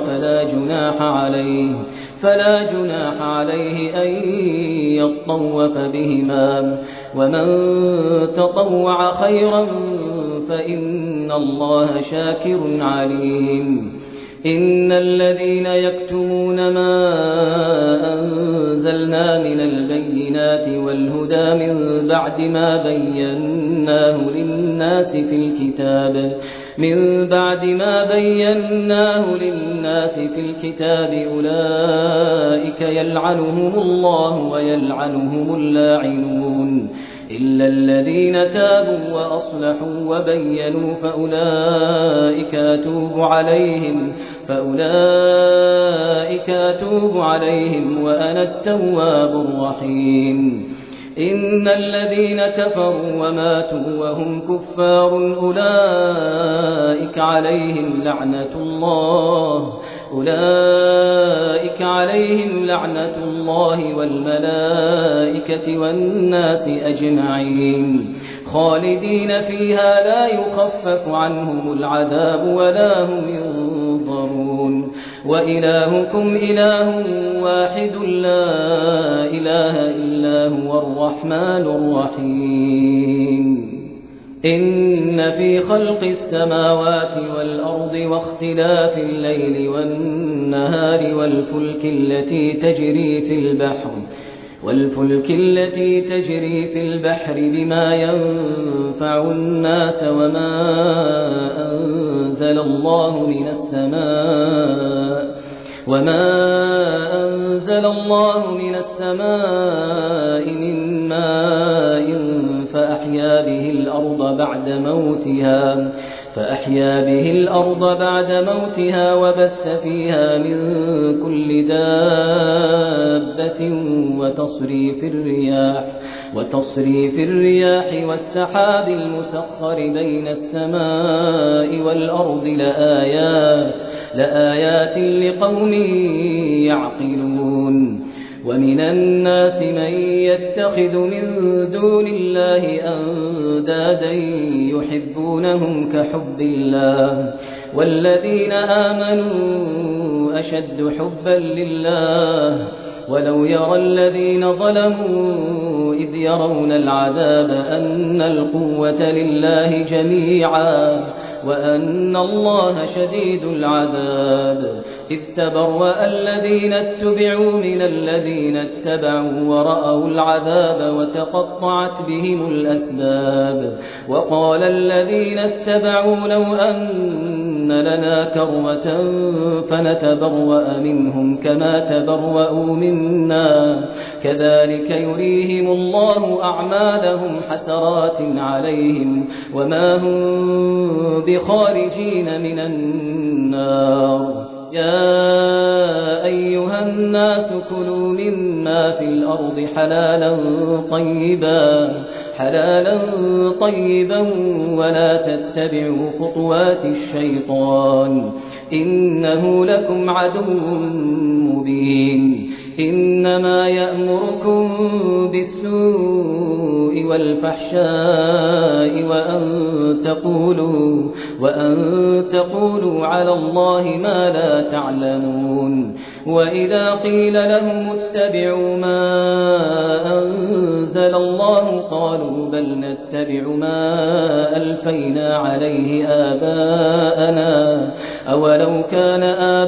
فلا جناح عليه أن يطوف بهما ومن تطوع خيرا فإن الله شاكر عليم إن الذين يكتمون ما أنزلنا من البينات والهدى من بعد ما بيناه للناس في الكتاب أولئك يلعنهم الله ويلعنهم اللاعنون إلا الذين تابوا وأصلحوا وبينوا فأولئك أتوب عليهم وأنا التواب الرحيم إن الذين كفروا وماتوا وهم كفار أولئك عليهم لعنة الله والملائكة والناس أجمعين خالدين فيها لا يخفف عنهم العذاب ولا هم ينظرون وإلهكم إله واحد لا إله إلا هو الرحمن الرحيم إن في خلق السماوات والأرض واختلاف الليل والنهار والفلك التي تجري في البحر بما ينفع الناس وما أنزل الله من السماء من ماء فأحيا به الأرض بعد موتها وبث فيها من كل دابة وتصريف الرياح والسحاب المسخر بين السماء والأرض لآيات لقوم يعقلون ومن الناس من يتخذ من دون الله أندادا يحبونهم كحب الله والذين آمنوا أشد حبا لله ولو يرى الذين ظلموا إذ يرون العذاب أن القوة لله جميعا وأن الله شديد العذاب إذ تبرأ الذين اتبعوا من الذين اتبعوا ورأوا العذاب وتقطعت بهم الأسباب وقال الذين اتبعوا لو أن لنا كرة فنتبرأ منهم كما تبرأوا منا كذلك يريهم الله أعمالهم حسرات عليهم وما هم بخارجين من النار يا أيها الناس كلوا مما في الأرض حلالا طيبا ولا تتبعوا خطوات الشيطان إنه لكم عدو مبين إنما يأمركم بالسوء والفحشاء وأن تقولوا على الله ما لا تعلمون وإذا قيل لهم اتبعوا ما أنزل الله قالوا بل نتبع ما ألفينا عليه آباءنا أولو كان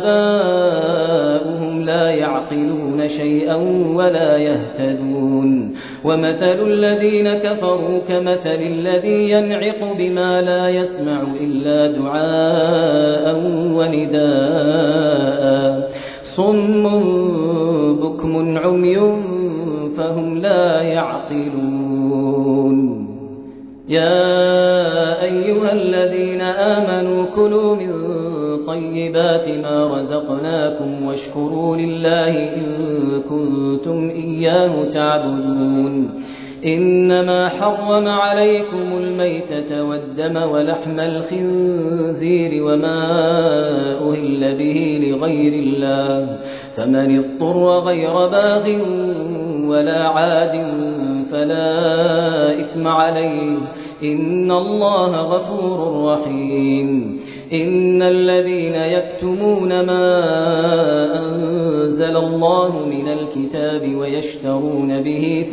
آباؤهم لا يعقلون شيئا ولا يهتدون ومثل الذين كفروا كمثل الذي ينعق بما لا يسمع إلا دعاء ونداء صم بكم عمي فهم لا يعقلون يا أيها الذين آمنوا كلوا من طيبات ما رزقناكم واشكروا لله إن كنتم إياه تعبدون إنما حرم عليكم الميتة والدم ولحم الخنزير وما أهل به لغير الله فمن اضطر غير باغ ولا عاد فلا إثم عليه إن الله غفور رحيم إن الذين يكتمون ما أنزل الله من الكتاب ويشترون به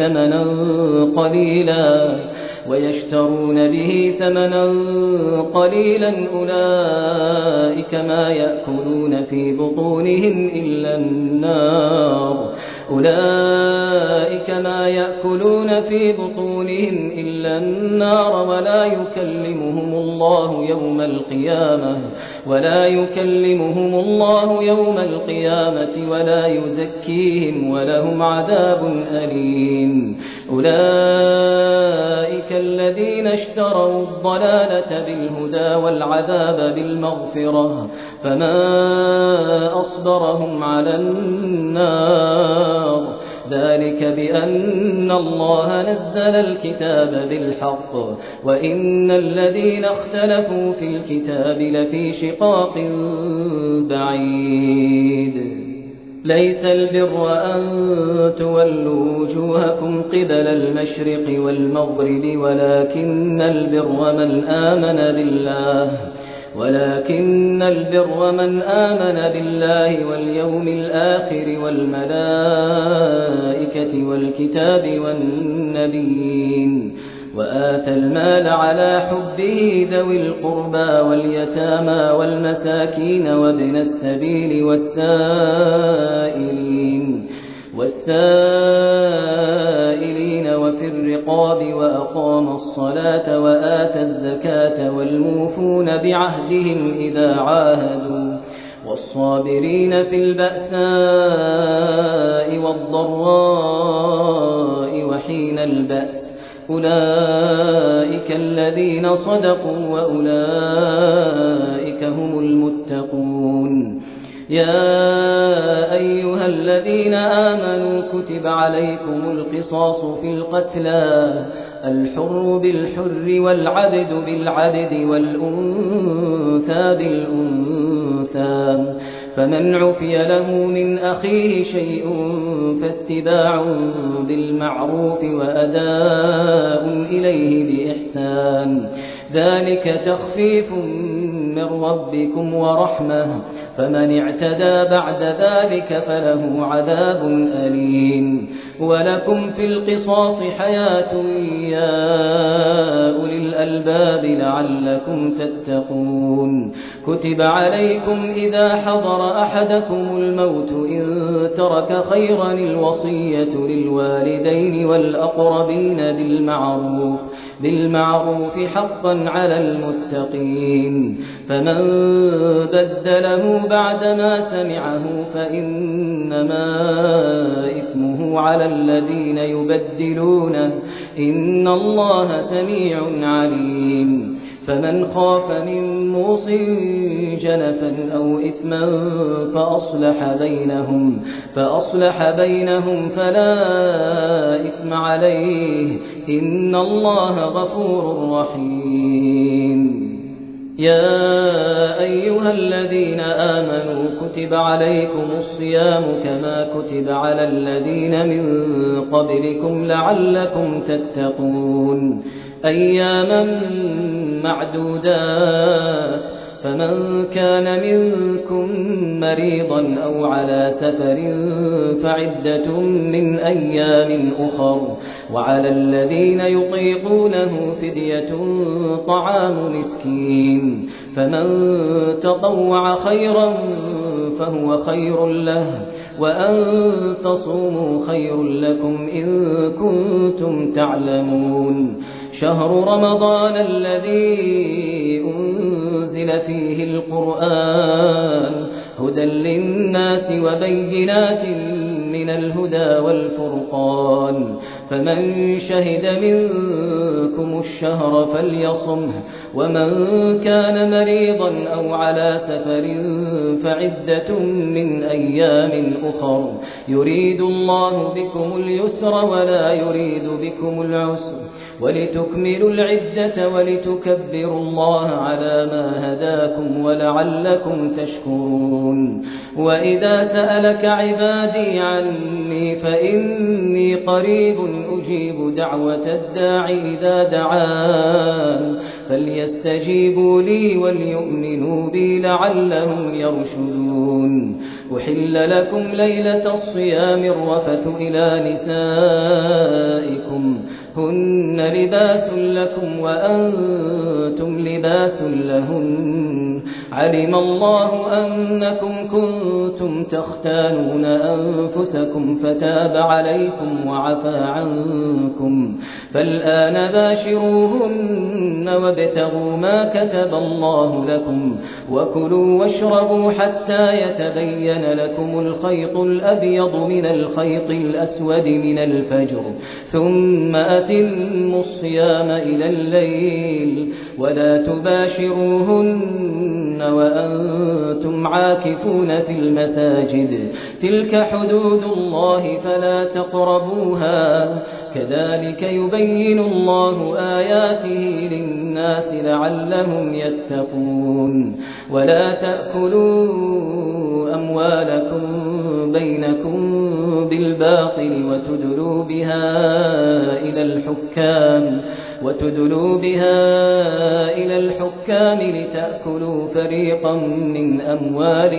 ثمنا قليلا أولئك ما يأكلون في بطونهم إلا النار ولا يكلمهم الله يوم القيامة ولا يزكيهم ولهم عذاب أليم أولئك الذين اشتروا الضلالة بالهدى والعذاب بالمغفرة فما أصبرهم على النار ذلك بأن الله نزل الكتاب بالحق وإن الذين اختلفوا في الكتاب لفي شقاق بعيد ليس البر أن تولوا وجوهكم قبل المشرق والمغرب ولكن البر من آمن بالله واليوم الآخر والملائكة والكتاب والنبيين وآتى المال على حبه ذوي القربى واليتامى والمساكين وابن السبيل والسائلين وفي الرقاب وأقام الصلاة وآتى الزكاة والموفون بعهدهم إذا عاهدوا والصابرين في البأساء والضراء وحين البأس أولئك الذين صدقوا وأولئك هم المتقون يا أيها الذين آمنوا كتب عليكم القصاص في القتلى الحر بالحر والعبد بالعبد والأنثى بالأنثى فمن عفي له من أخيه شيء فاتباع بالمعروف وأداء إليه بإحسان ذلك تخفيف من ربكم ورحمة فمن اعتدى بعد ذلك فله عذاب أليم ولكم في القصاص حياة يا أولي الألباب لعلكم تتقون كتب عليكم إذا حضر أحدكم الموت إن ترك خيرا الوصية للوالدين والأقربين بالمعروف حقا على المتقين فمن بدله بعدما سمعه فإنما إثمه على الذين يبدلونه إن الله سميع عليم فمن خاف من موص جنفا أو إثما فأصلح بينهم فلا إثم عليه إن الله غفور رحيم. يا أيها الذين آمنوا كتب عليكم الصيام كما كتب على الذين من قبلكم لعلكم تتقون أياما معدودات فمن كان منكم مريضا أو على سفر فعدة من أيام أخر وعلى الذين يطيقونه فدية طعام مسكين فمن تطوع خيرا فهو خير له وأن تصوموا خير لكم إن كنتم تعلمون. شهر رمضان الذي أنزل فيه القرآن هدى للناس وبينات من الهدى والفرقان فمن شهد منكم الشهر فليصمه ومن كان مريضا أو على سفر فعدة من أيام أخر يريد الله بكم اليسر ولا يريد بكم العسر ولتكملوا العدة ولتكبروا الله على ما هداكم ولعلكم تشكرون. وإذا سألك عبادي عني فإني قريب أجيب دعوة الداع إذا دعان فليستجيبوا لي وليؤمنوا بي لعلهم يرشدون. أحل لكم ليلة الصيام الرفث إلى نسائكم هن لباس لكم وأنتم لباس لهن علم الله أنكم كنتم تختانون أنفسكم فتاب عليكم وعفى عنكم فالآن باشروهن وابتغوا ما كتب الله لكم وكلوا واشربوا حتى يتبين لكم الخيط الأبيض من الخيط الأسود من الفجر ثم أتموا الصيام إلى الليل ولا تباشروهن وأنتم عاكفون في المساجد تلك حدود الله فلا تقربوها كذلك يبين الله آياته للناس لعلهم يتقون. ولا تأكلوا أموالكم بينكم بالباطل وتدلوا بها إلى الحكام لتأكلوا فريقا من أموال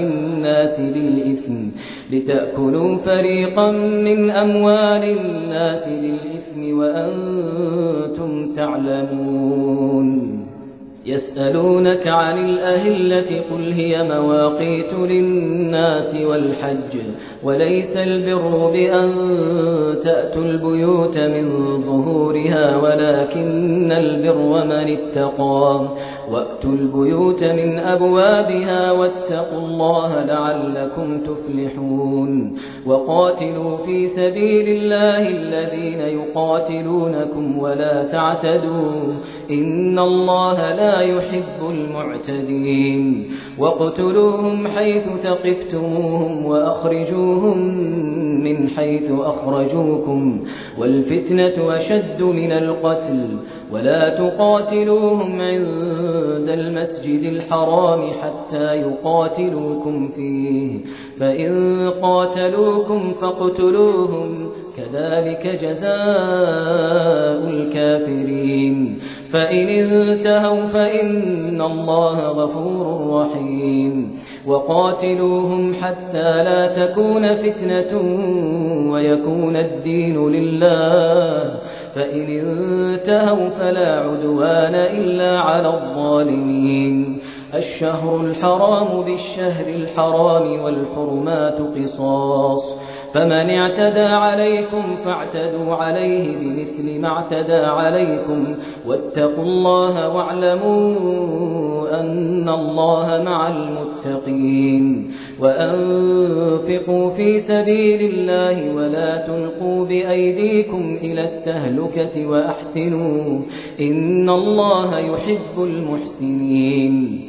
الناس بالإثم وأنتم تعلمون. يسألونك عن الأهلة قل هي مواقيت للناس والحج وليس البر بأن تأتوا البيوت من ظهورها ولكن البر من اتقى وأتوا البيوت من أبوابها واتقوا الله لعلكم تفلحون. وقاتلوا في سبيل الله الذين يقاتلونكم ولا تعتدوا إن الله لا يحب المعتدين. واقتلوهم حيث ثقفتموهم وأخرجوهم من حيث أخرجوكم والفتنة أشد من القتل ولا تقاتلوهم عند المسجد الحرام حتى يقاتلوكم فيه فإن قاتلوكم فاقتلوهم كذلك جزاء الكافرين. فإن انتهوا فإن الله غفور رحيم. وقاتلوهم حتى لا تكون فتنة ويكون الدين لله فإن انتهوا فلا عدوان إلا على الظالمين. الشهر الحرام بالشهر الحرام والحرمات قصاص فمن اعتدى عليكم فاعتدوا عليه بمثل ما اعتدى عليكم واتقوا الله واعلموا أن الله مع المتقين. وأنفقوا في سبيل الله ولا تلقوا بأيديكم إلى التهلكة وأحسنوا إن الله يحب المحسنين.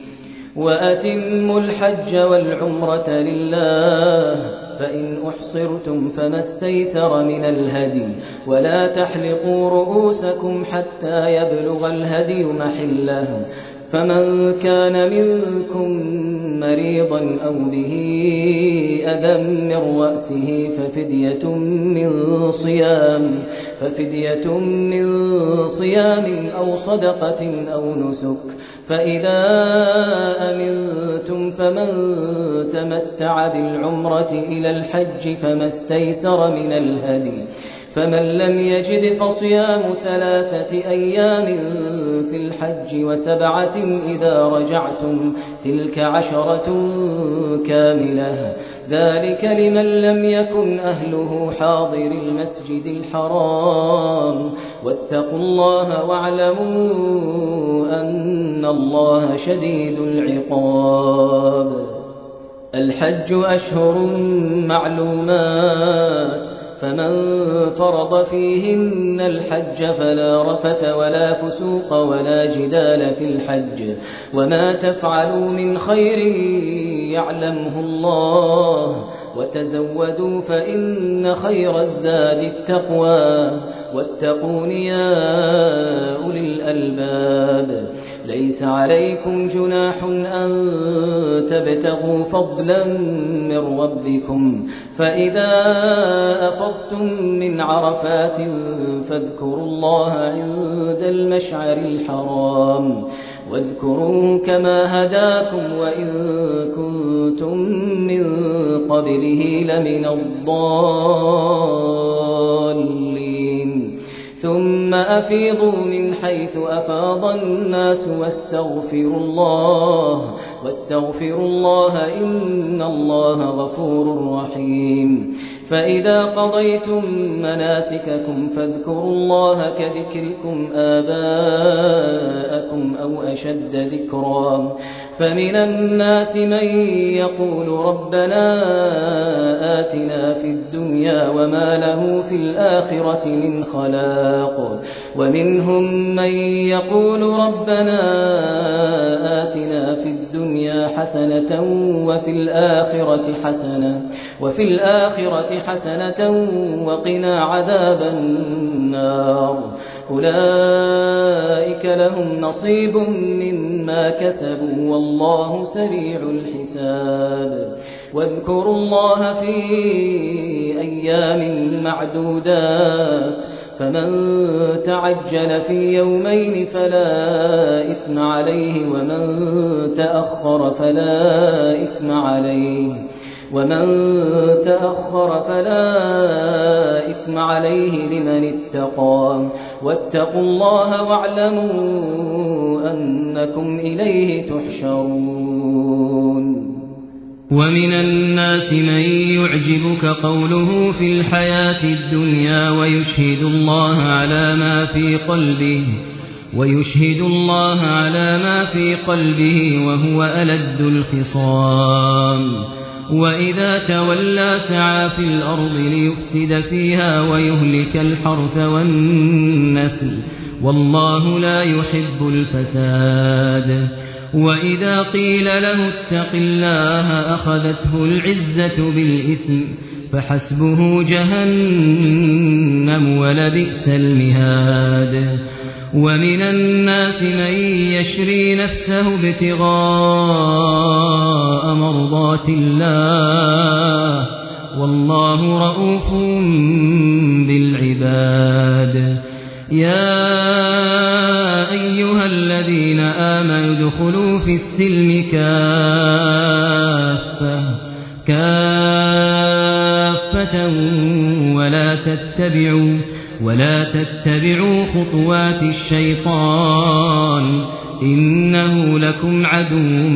وأتموا الحج والعمرة لله فإن أحصرتم فما استيسر من الهدي ولا تحلقوا رؤوسكم حتى يبلغ الهدي محله فمن كان منكم مريضا أو به أذى من رأسه ففدية من صيام أو صدقة أو نسك فإذا أمنتم فمن تمتع بالعمرة إلى الحج فما استيسر من الهدي فمن لم يجد فصيام 3 أيام في الحج و7 إذا رجعتم تلك 10 كاملة ذلك لمن لم يكن أهله حاضر المسجد الحرام واتقوا الله واعلموا أن الله شديد العقاب الحج أشهر معلومات فمن فرض فيهن الحج فلا رفث ولا فسوق ولا جدال في الحج وما تفعلوا من خير يعلمه الله وتزودوا فإن خير الزاد التقوى واتقون يا أولي الألباب ليس عليكم جناح أن تبتغوا فضلا من ربكم فإذا أفضتم من عرفات فاذكروا الله عند المشعر الحرام واذكروه كما هداكم وإن كنتم من قبله لمن الضالين ثم أفيضوا من حيث أفاض الناس واستغفروا الله إن الله غفور رحيم فإذا قضيتم مناسككم فاذكروا الله كذكركم آباءكم أو أشد ذكرا فمن الناس من يقول ربنا آتنا في الدنيا وما له في الآخرة من خلاق ومنهم من يقول ربنا آتنا في الدنيا حسنة وفي الآخرة حسنة وقنا عذاب النار أولئك لهم نصيب مما كسبوا والله سريع الحساب واذكروا الله في أيام معدودات فمن تعجل في يومين فلا إثم عليه ومن تأخر فلا إثم عليه لمن اتقى واتقوا الله واعلموا أنكم إليه تحشرون ومن الناس من يعجبك قوله في الحياة الدنيا ويشهد الله على ما في قلبه وهو ألد الخصام وإذا تولى سعى في الأرض ليفسد فيها ويهلك الحرث والنسل والله لا يحب الفساد وإذا قيل له اتق الله أخذته العزة بالإثم فحسبه جهنم ولبئس المهاد ومن الناس من يشري نفسه ابتغاء مرضات الله والله رؤوف بالعباد يا أيها الذين آمنوا ادخلوا في السلم كافة ولا تتبعوا خطوات الشيطان إنه لكم عدو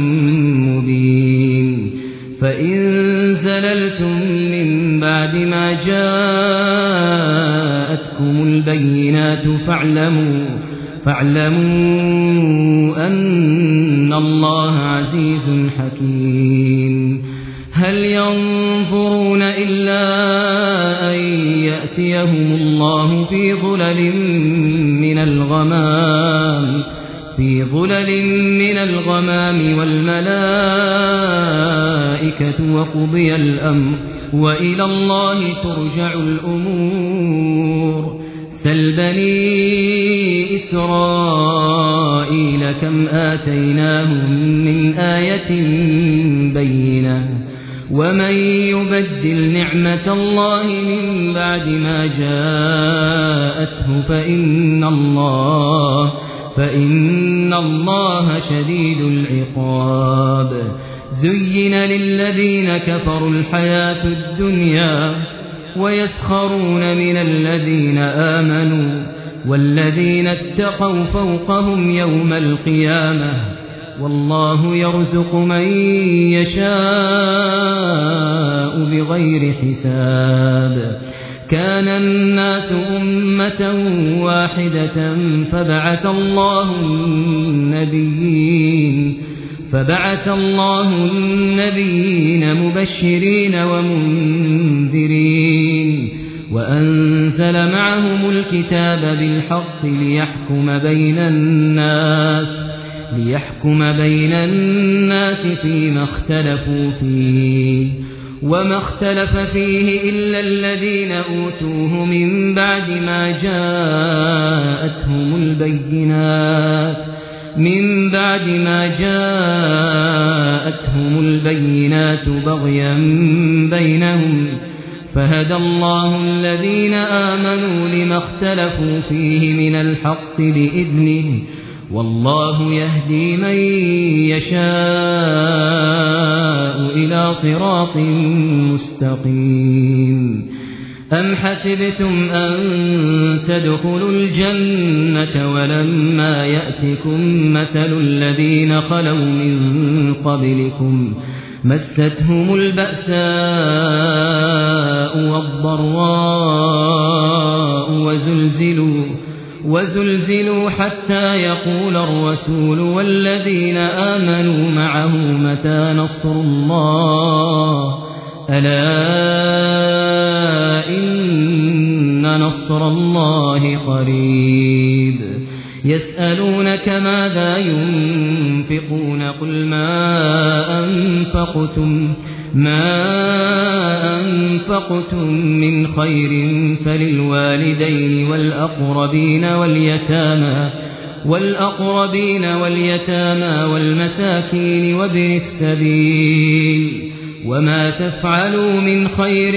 مبين فإن زللتم من بعد ما جاءتكم البينات فاعلموا أن الله عزيز حكيم هل ينظرون إلا أن يأتيهم الله في ظلل من الغمام في ظلل من الغمام والملائكة وقضي الأمر وإلى الله ترجع الأمور سل بني إسرائيل كم آتيناهم من آية بينة ومن يبدل نعمة الله من بعد ما جاءته فإن الله شديد العقاب زين للذين كفروا الحياة الدنيا ويسخرون من الذين آمنوا والذين اتقوا فوقهم يوم القيامة والله يرزق من يشاء بغير حساب كان الناس أمة واحدة فبعث الله النبيين مبشرين ومنذرين وأنزل معهم الكتاب بالحق ليحكم بين الناس فيما اختلفوا فيه وما اختلف فيه إلا الذين أوتوه من بعد ما جاءتهم البينات بغيا بينهم فهدى الله الذين آمنوا لما اختلفوا فيه من الحق بإذنه والله يهدي من يشاء إلى صراط مستقيم أم حسبتم أن تدخلوا الجنة ولما يأتكم مثل الذين خلوا من قبلكم مستهم البأساء والضراء وزلزلوا حتى يقول الرسول والذين آمنوا معه متى نصر الله ألا إن نصر الله قريب يسألونك ماذا ينفقون قل ما أنفقتم من خير فللوالدين والأقربين واليتامى والمساكين وابن السبيل وما تفعلوا من خير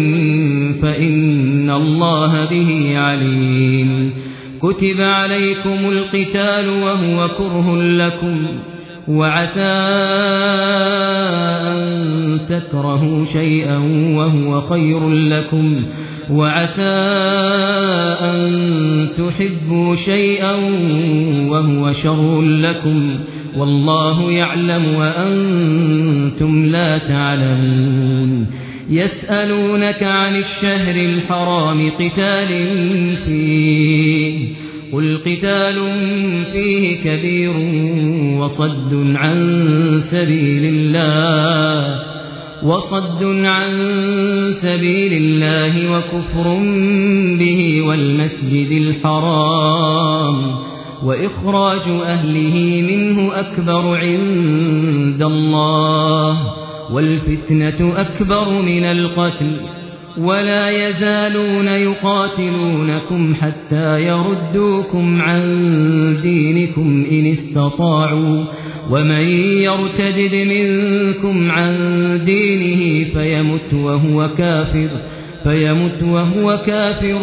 فإن الله به عليم كتب عليكم القتال وهو كره لكم وعسى أن تكرهوا شيئا وهو خير لكم وعسى أن تحبوا شيئا وهو شر لكم والله يعلم وأنتم لا تعلمون يسألونك عن الشهر الحرام قتال فيه قل قتال فيه كبير وصد عن سبيل الله وكفر به والمسجد الحرام وإخراج أهله منه أكبر عند الله والفتنة أكبر من القتل ولا يزالون يقاتلونكم حتى يردوكم عن دينكم إن استطاعوا ومن يرتد منكم عن دينه فيمت وهو كافر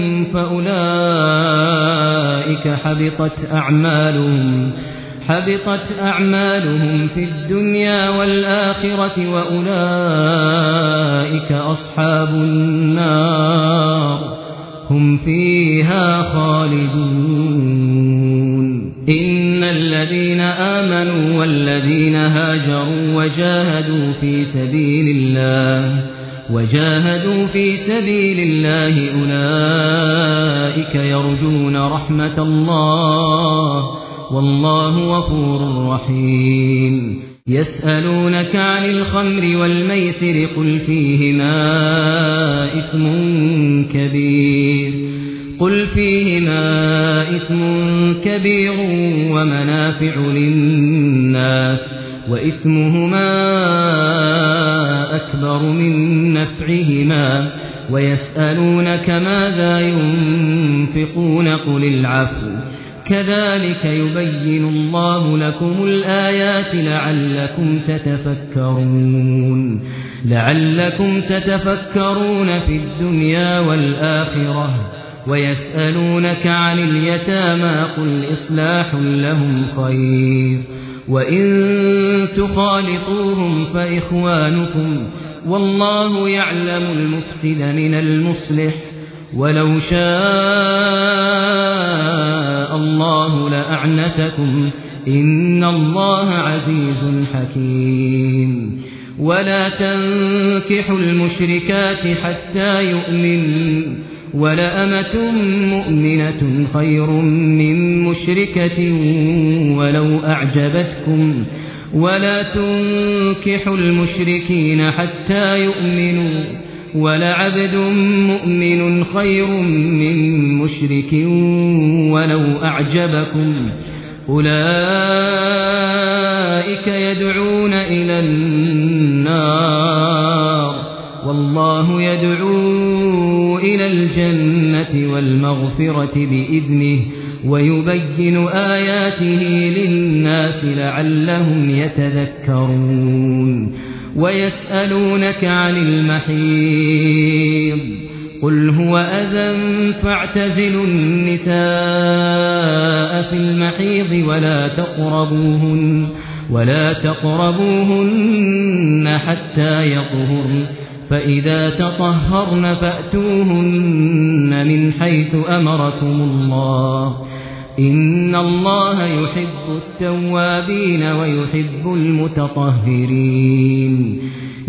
فأولئك حبطت أعمالهم في الدنيا والآخرة وأولئك أصحاب النار هم فيها خالدون إن الذين آمنوا والذين هاجروا وجاهدوا في سبيل الله أولئك يرجون رحمة الله والله غفور رحيم يسألونك عن الخمر والميسر قل قل فيهما إثم كبير ومنافع للناس وإثمهما أكبر من نفعهما ويسألونك ماذا ينفقون قل العفو كذلك يبين الله لكم الآيات لعلكم تتفكرون في الدنيا والآخرة ويسألونك عن اليتامى قل إصلاح لهم خير وإن تخالطوهم فإخوانكم والله يعلم المفسد من المصلح ولو شاء الله لأعنتكم إن الله عزيز حكيم ولا تنكحوا المشركات حتى يؤمنوا ولأمة مؤمنة خير من مشركة ولو أعجبتكم ولا تنكحوا المشركين حتى يؤمنوا ولعبد مؤمن خير من مشرك ولو أعجبكم أولئك يدعون إلى النار والله يدعو إلى الجنة والمغفرة بإذنه ويبين آياته للناس لعلهم يتذكرون ويسألونك عن المحيض قل هو أذى فاعتزلوا النساء في المحيض ولا تقربوهن حتى يطهرن فإذا تطهرن فأتوهن من حيث أمركم الله إن الله يحب التوابين ويحب المتطهرين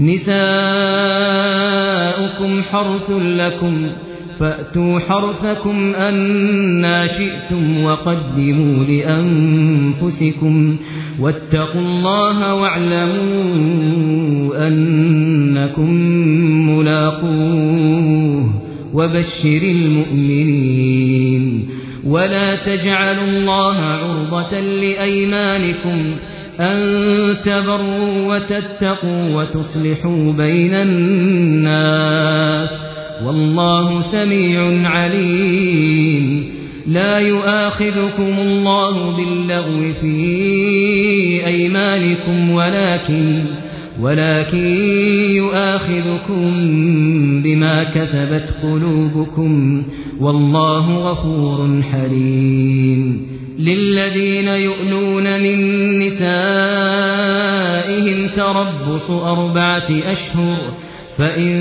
نساؤكم حرث لكم فأتوا حرثكم أنى شئتم وقدموا لأنفسكم واتقوا الله واعلموا أنكم ملاقوه وبشر المؤمنين ولا تجعلوا الله عرضة لأيمانكم أن تبروا وتتقوا وتصلحوا بين الناس والله سميع عليم لا يؤاخذكم الله باللغو في أيمانكم ولكن يؤاخذكم بما كسبت قلوبكم والله غفور حليم للذين يؤلون من نسائهم تربص 4 أشهر فإن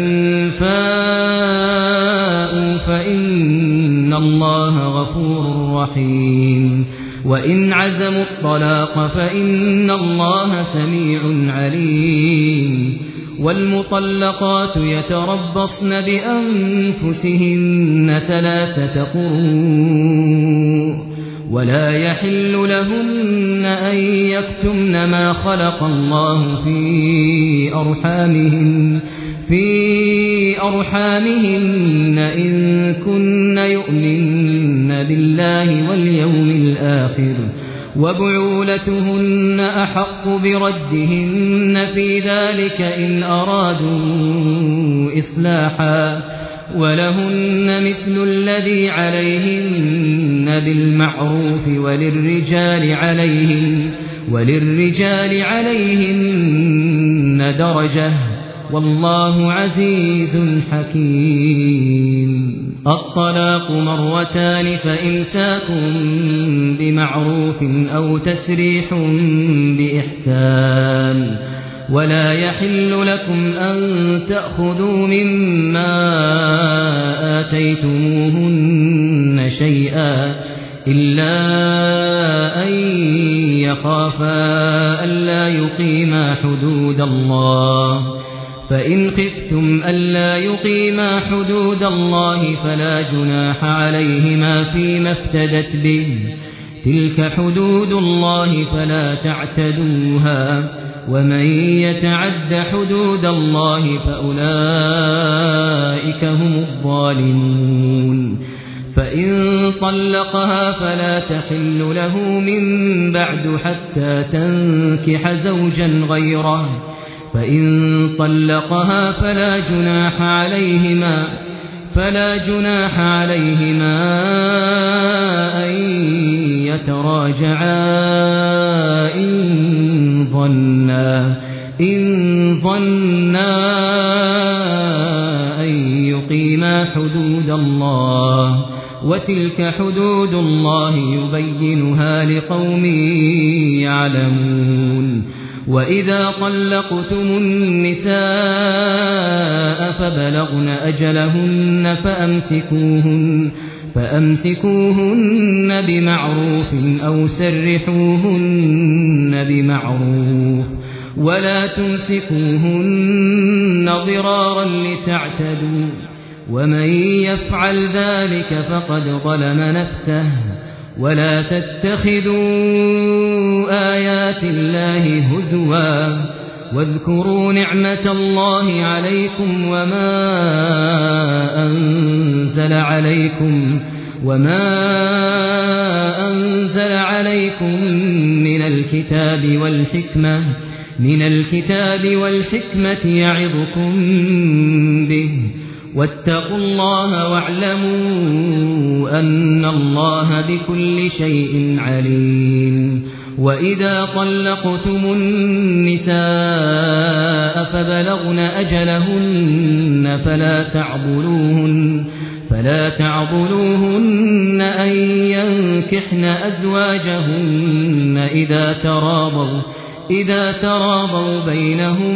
فاءوا فإن الله غفور رحيم وإن عزموا الطلاق فإن الله سميع عليم والمطلقات يتربصن بأنفسهن 3 قروء ولا يحل لهن أن يكتمن ما خلق الله في أرحامهن إن كن يؤمن بالله واليوم الآخر وبعولتهن أحق بردهن في ذلك إن أرادوا إصلاحا ولهن مثل الذي عليهن بالمعروف وللرجال عليهن درجة والله عزيز حكيم الطلاق 2 فإمساك بمعروف أو تسريح بإحسان ولا يحل لكم أن تأخذوا مما آتيتموهن شيئا إلا أن يخافا ألا يقيما حدود الله فإن خفتم ألا يقيما حدود الله فلا جناح عليهما فيما افتدت به تلك حدود الله فلا تعتدوها ومن يتعد حدود الله فأولئك هم الظالمون فإن طلقها فلا تحل له من بعد حتى تنكح زوجا غيره فإن طلقها فلا جناح عليهما أن يتراجعا إن ظنا أن يقيما حدود الله وتلك حدود الله يبينها لقوم يعلمون وإذا طلقتم النساء فبلغن أجلهن فأمسكوهن بمعروف أو سرحوهن بمعروف ولا تمسكوهن ضرارا لتعتدوا ومن يفعل ذلك فقد ظلم نفسه ولا تتخذوا آيات الله هزوا واذكروا نعمة الله عليكم وما أنزل عليكم من الكتاب والحكمة يعظكم به واتقوا الله واعلموا أن الله بكل شيء عليم وإذا طلقتم النساء فبلغن أجلهن فلا تعضلوهن أن ينكحن أزواجهن إذا تراضوا بينهم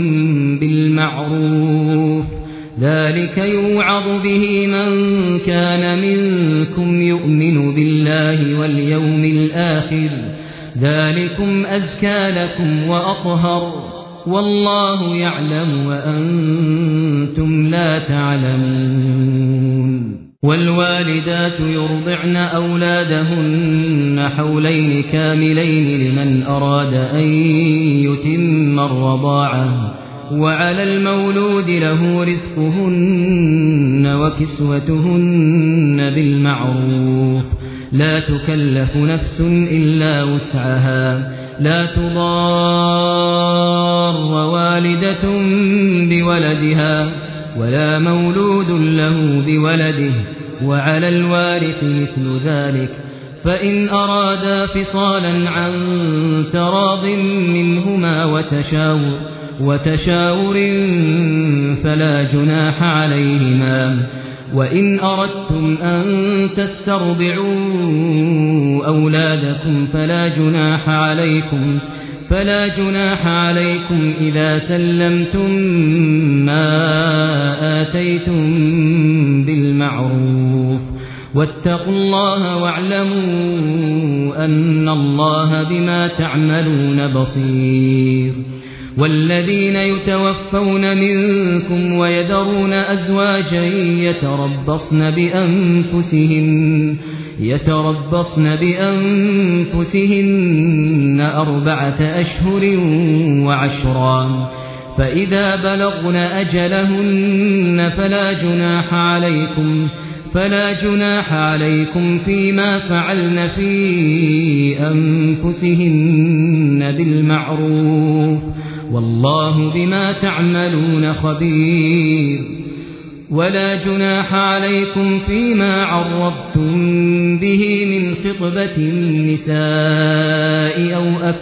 بالمعروف ذلك يوعظ به من كان منكم يؤمن بالله واليوم الآخر ذلكم أزكى لكم وأطهر والله يعلم وأنتم لا تعلمون والوالدات يرضعن أولادهن حولين كاملين لمن أراد أن يتم الرضاعة وعلى المولود له رزقهن وكسوتهن بالمعروف لا تكلف نفس إلا وسعها لا تضار والدة بولدها ولا مولود له بولده وعلى الوارث مثل ذلك فإن أرادا فصالا عن تراض منهما وتشاور فلا جناح عليهما وإن أردتم أن تسترضعوا أولادكم فلا جناح عليكم إذا سلمتم ما آتيتم بالمعروف واتقوا الله واعلموا أن الله بما تعملون بصير والذين يتوفون منكم ويذرون أزواجا يتربصن بأنفسهن 4 أشهر وعشرا فإذا بلغن أجلهن فلا جناح عليكم فيما فعلن في أنفسهن بالمعروف والله بما تعملون خبير ولا جناح عليكم فيما عرضتم به من خطبة النساء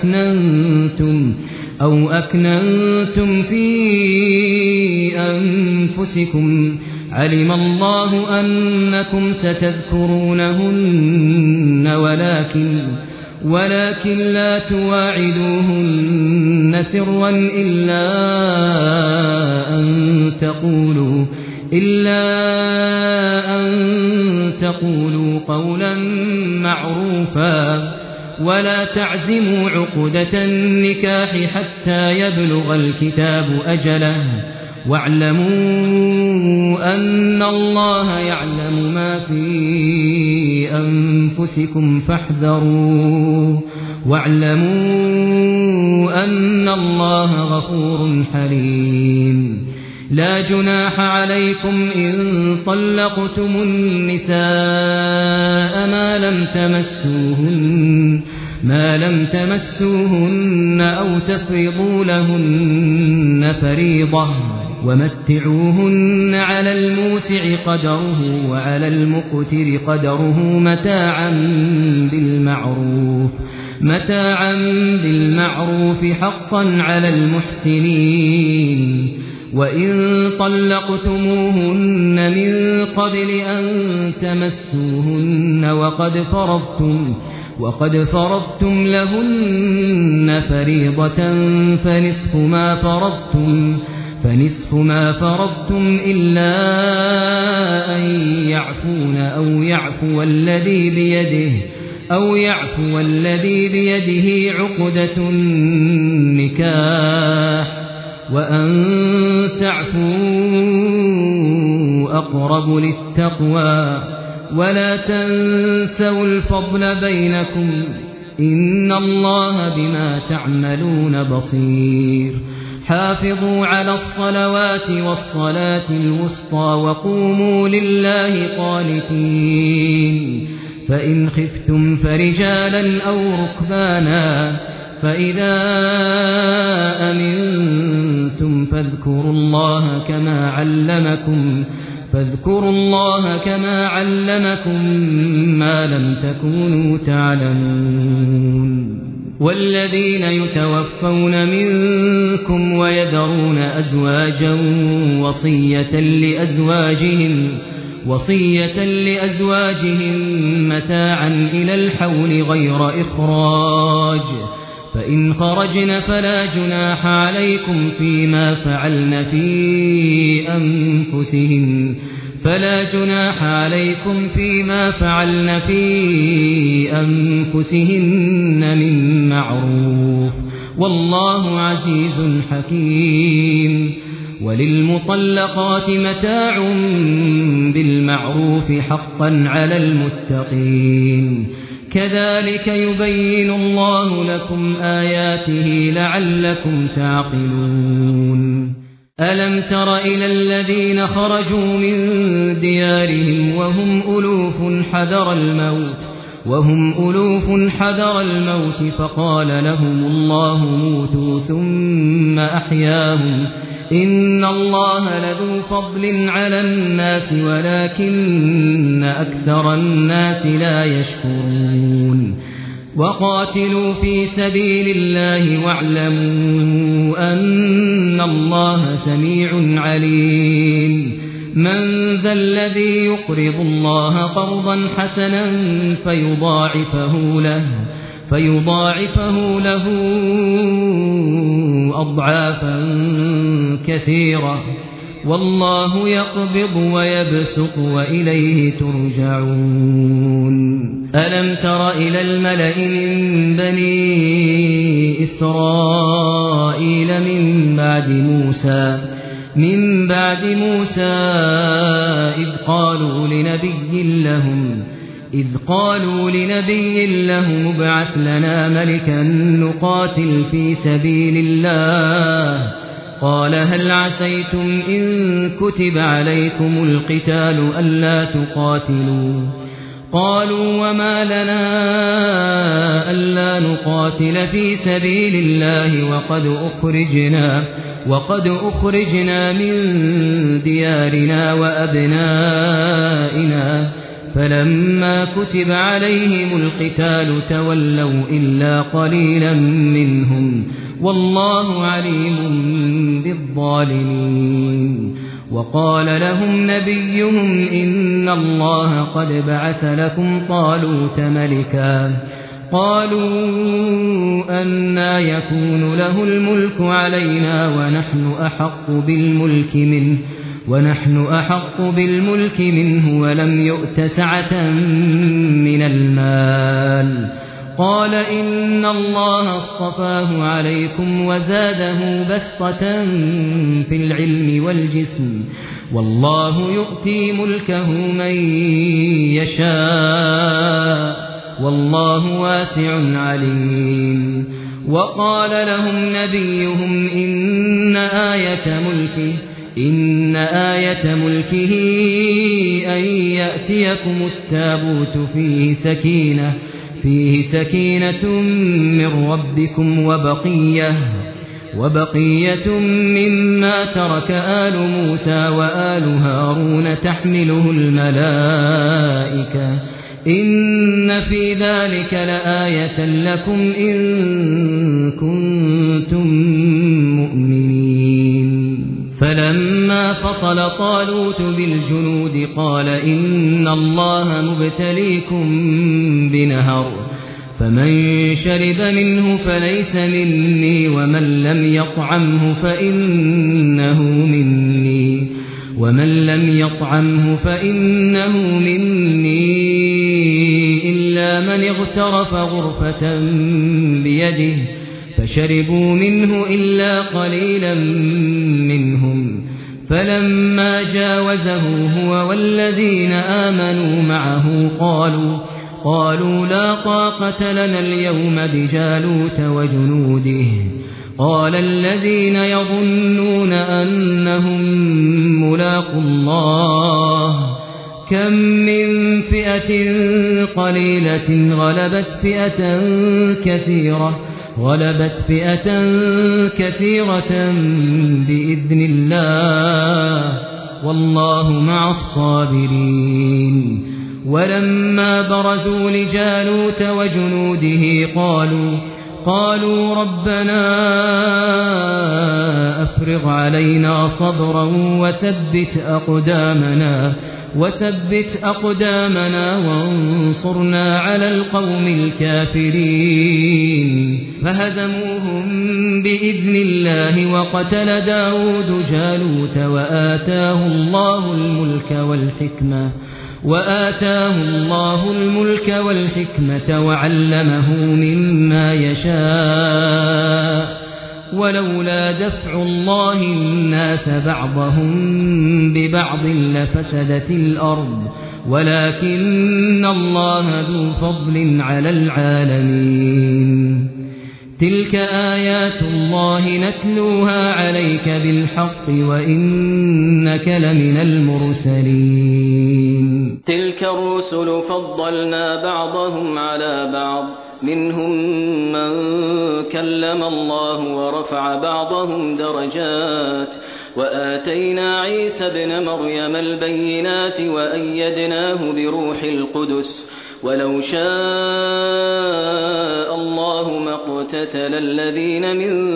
أو أكننتم في أنفسكم علم الله أنكم ستذكرونهن ولكن لا تواعدوهن سرا إلا أن تقولوا قولا معروفا ولا تعزموا عقدة النكاح حتى يبلغ الكتاب أجله واعلموا أن الله يعلم ما في أنفسكم فاحذروه واعلموا أن الله غفور حليم لا جناح عليكم إن طلقتم النساء ما لم تمسوهن أو تفرضوا لهن فريضة ومتعوهن على الموسع قدره وعلى المقتر قدره متاعا بالمعروف حقا على المحسنين. وإن طلقتموهن من قبل أن تمسوهن وقد فرضتم لهن فريضة فنصف ما فرضتم إلا أن يعفون أو يعفو الذي بيده عقدة النكاح وأن تعفوا أقرب للتقوى ولا تنسوا الفضل بينكم إن الله بما تعملون بصير. حافظوا على الصلوات والصلاة الوسطى وقوموا لله قانتين. فإن خفتم فرجالا أو ركبانا فإذا أمنتم فاذكروا الله كما علمكم ما لم تكونوا تعلمون. والذين يتوفون منكم ويذرون أزواجا وصية لأزواجهم متاعا إلى الحول غير إخراج فإن خرجن فلا جناح عليكم فيما فعلن في أنفسهن من معروف والله عزيز حكيم. وللمطلقات متاع بالمعروف حقا على المتقين. كذلك يبين الله لكم آياته لعلكم تعقلون. ألم تر إلى الذين خرجوا من ديارهم وهم ألوف حذر الموت فقال لهم الله موتوا ثم أحياهم إن الله لذو فضل على الناس ولكن أكثر الناس لا يشكرون. وقاتلوا في سبيل الله واعلموا أن الله سميع عليم. من ذا الذي يقرض الله قرضا حسنا فيضاعفه له أضعافا كثيرة والله يقبض ويبسط وإليه ترجعون. ألم تر إلى الملأ من بني إسرائيل من بعد موسى إذ قالوا لنبي لهم ابعث لنا ملكا نقاتل في سبيل الله قال هل عسيتم إن كتب عليكم القتال ألا تقاتلوا قالوا وما لنا ألا نقاتل في سبيل الله وقد أخرجنا من ديارنا وأبنائنا فلما كتب عليهم القتال تولوا إلا قليلا منهم والله عليم بالظالمين. وقال لهم نبيهم إن الله قد بعث لكم طالوت ملكا قالوا أنى يكون له الملك علينا ونحن أحق بالملك منه ولم يؤت سعة من المال قال إن الله اصطفاه عليكم وزاده بسطة في العلم والجسم والله يؤتي ملكه من يشاء والله واسع عليم. وقال لهم نبيهم إن إن آية ملكه أن يأتيكم التابوت فيه سكينة من ربكم وبقية مما ترك آل موسى وآل هارون تحمله الملائكة إن في ذلك لآية لكم إن كنتم مؤمنين. فلما فصل طالوت بالجنود قال إن الله مبتليكم بنهر فمن شرب منه فليس مني ومن لم يطعمه فإنه مني إلا من اغترف غرفة بيده فشربوا منه إلا قليلا منهم. فلما جاوزه هو والذين آمنوا معه قالوا لا طاقة لنا اليوم بجالوت وجنوده. قال الذين يظنون أنهم ملاقوا الله كم من فئة قليلة غلبت فئة كثيرة بإذن الله والله مع الصابرين. ولما برزوا لجالوت وجنوده قالوا ربنا أفرغ علينا صبرا وثبت أقدامنا وانصرنا على القوم الكافرين. فهزموهم بإذن الله وقتل داود جالوت وآتاه الله الملك والحكمة وعلمه مما يشاء. ولولا دفع الله الناس بعضهم ببعض لفسدت الأرض ولكن الله ذو فضل على العالمين. تلك آيات الله نتلوها عليك بالحق وإنك لمن المرسلين. تلك الرسل فضلنا بعضهم على بعض منهم من كلم الله ورفع بعضهم درجات وآتينا عيسى ابن مريم البينات وأيدناه بروح القدس ولو شاء الله ما اقتتل الذين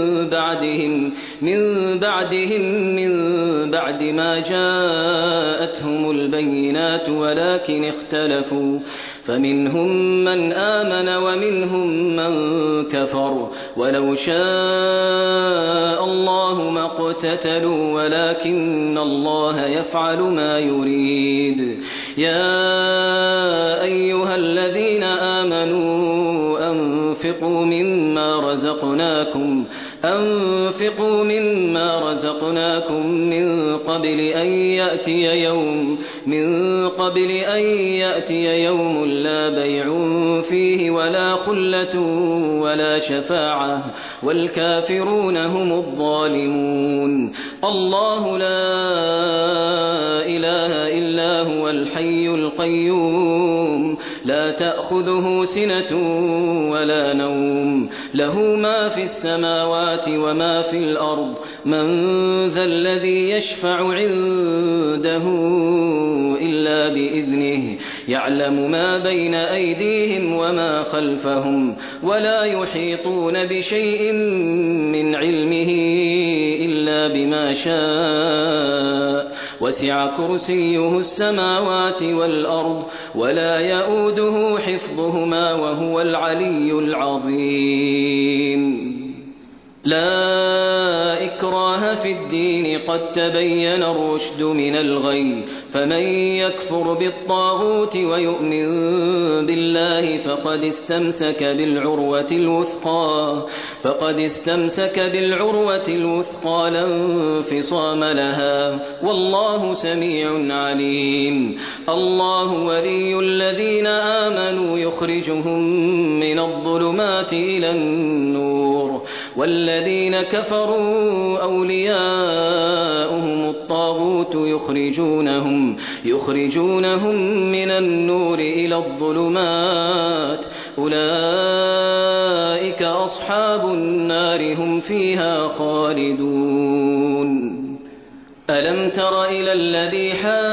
من بعد ما جاءتهم البينات ولكن اختلفوا فمنهم من آمن ومنهم من كفر ولو شاء الله ما اقتتلوا ولكن الله يفعل ما يريد. يا أيها الذين آمنوا أنفقوا مما رزقناكم من قبل أن يأتي يوم لا بيع فيه ولا خلة ولا شفاعة والكافرون هم الظالمون. الله لا إله إلا هو الحي القيوم لا تأخذه سنة ولا نوم له ما في السماوات وما في الأرض من ذا الذي يشفع عنده إلا بإذنه يعلم ما بين أيديهم وما خلفهم ولا يحيطون بشيء من علمه إلا بما شاء وسع كرسيه السماوات والأرض ولا يؤوده حفظهما وهو العلي العظيم. لا إكراه في الدين قد تبين الرشد من الغي فمن يكفر بالطاغوت ويؤمن بالله فقد استمسك بالعروة الوثقى لا انفصام لها والله سميع عليم. الله ولي الذين آمنوا يخرجهم من الظلمات إلى النور والذين كفروا أولياؤهم الطاغوت الطاغوت يخرجونهم من النور إلى الظلمات أولئك أصحاب النار هم فيها خالدون ألم تر إلى الذي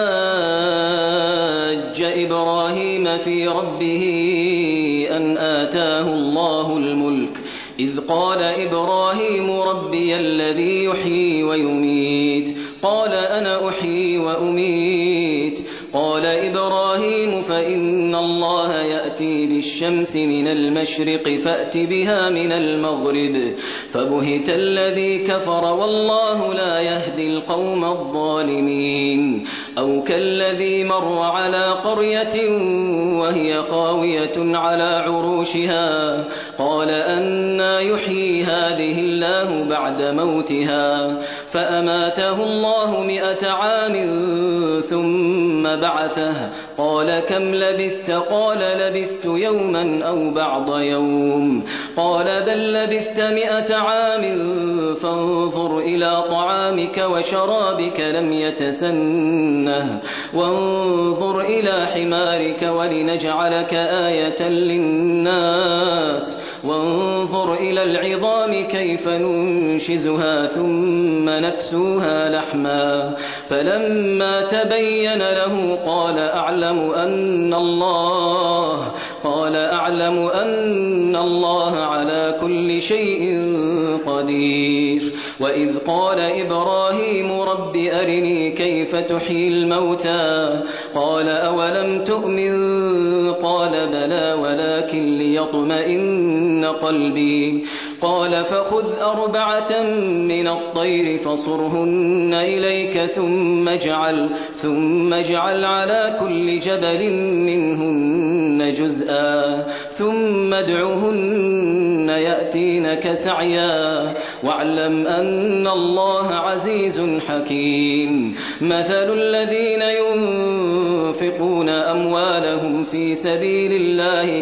حاج إبراهيم في ربه أن آتاه الله الملك إذ قال إبراهيم ربي الذي يحيي ويميت قال أنا أحيي وأميت قال إبراهيم فإن الله يأتي بالشمس من المشرق فأت بها من المغرب فبهت الذي كفر والله لا يهدي القوم الظالمين أو كالذي مر على قرية وهي خاوية على عروشها قال أنى يحيي هذه الله بعد موتها فأماته الله 100 عام ثم بعثه قال كم لبثت قال لبثت يوما أو بعض يوم قال بل لبثت 100 عام فانظر إلى طعامك وشرابك لم يتسنه وانظر إلى حمارك ولنجعلك آية للناس وانظر إلى العظام كيف ننشزها ثم نكسوها لحما فلما تبين له قال أعلم أن الله على كل شيء قدير وإذ قال إبراهيم رب أرني كيف تحيي الموتى قال أولم تؤمن قال بلى ولكن ليطمئن قلبي قال فخذ 4 من الطير فصرهن إليك ثم اجعل على كل جبل منهن جزءا ثم ادعهن يأتينك سعيا واعلم أن الله عزيز حكيم مثل الذين ينفقون أموالهم في سبيل الله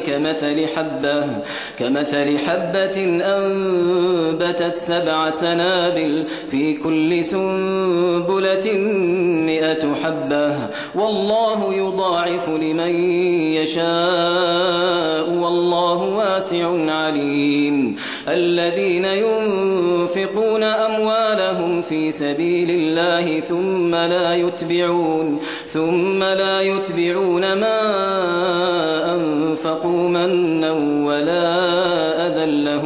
كمثل حبة أنبتت 7 سنابل في كل سنبلة 100 حبة والله يضاعف لمن يشاء والله واسع عليم الذين ينفقون أموالهم في سبيل الله ثم لا يتبعون ما أنفقوا منا ولا أذى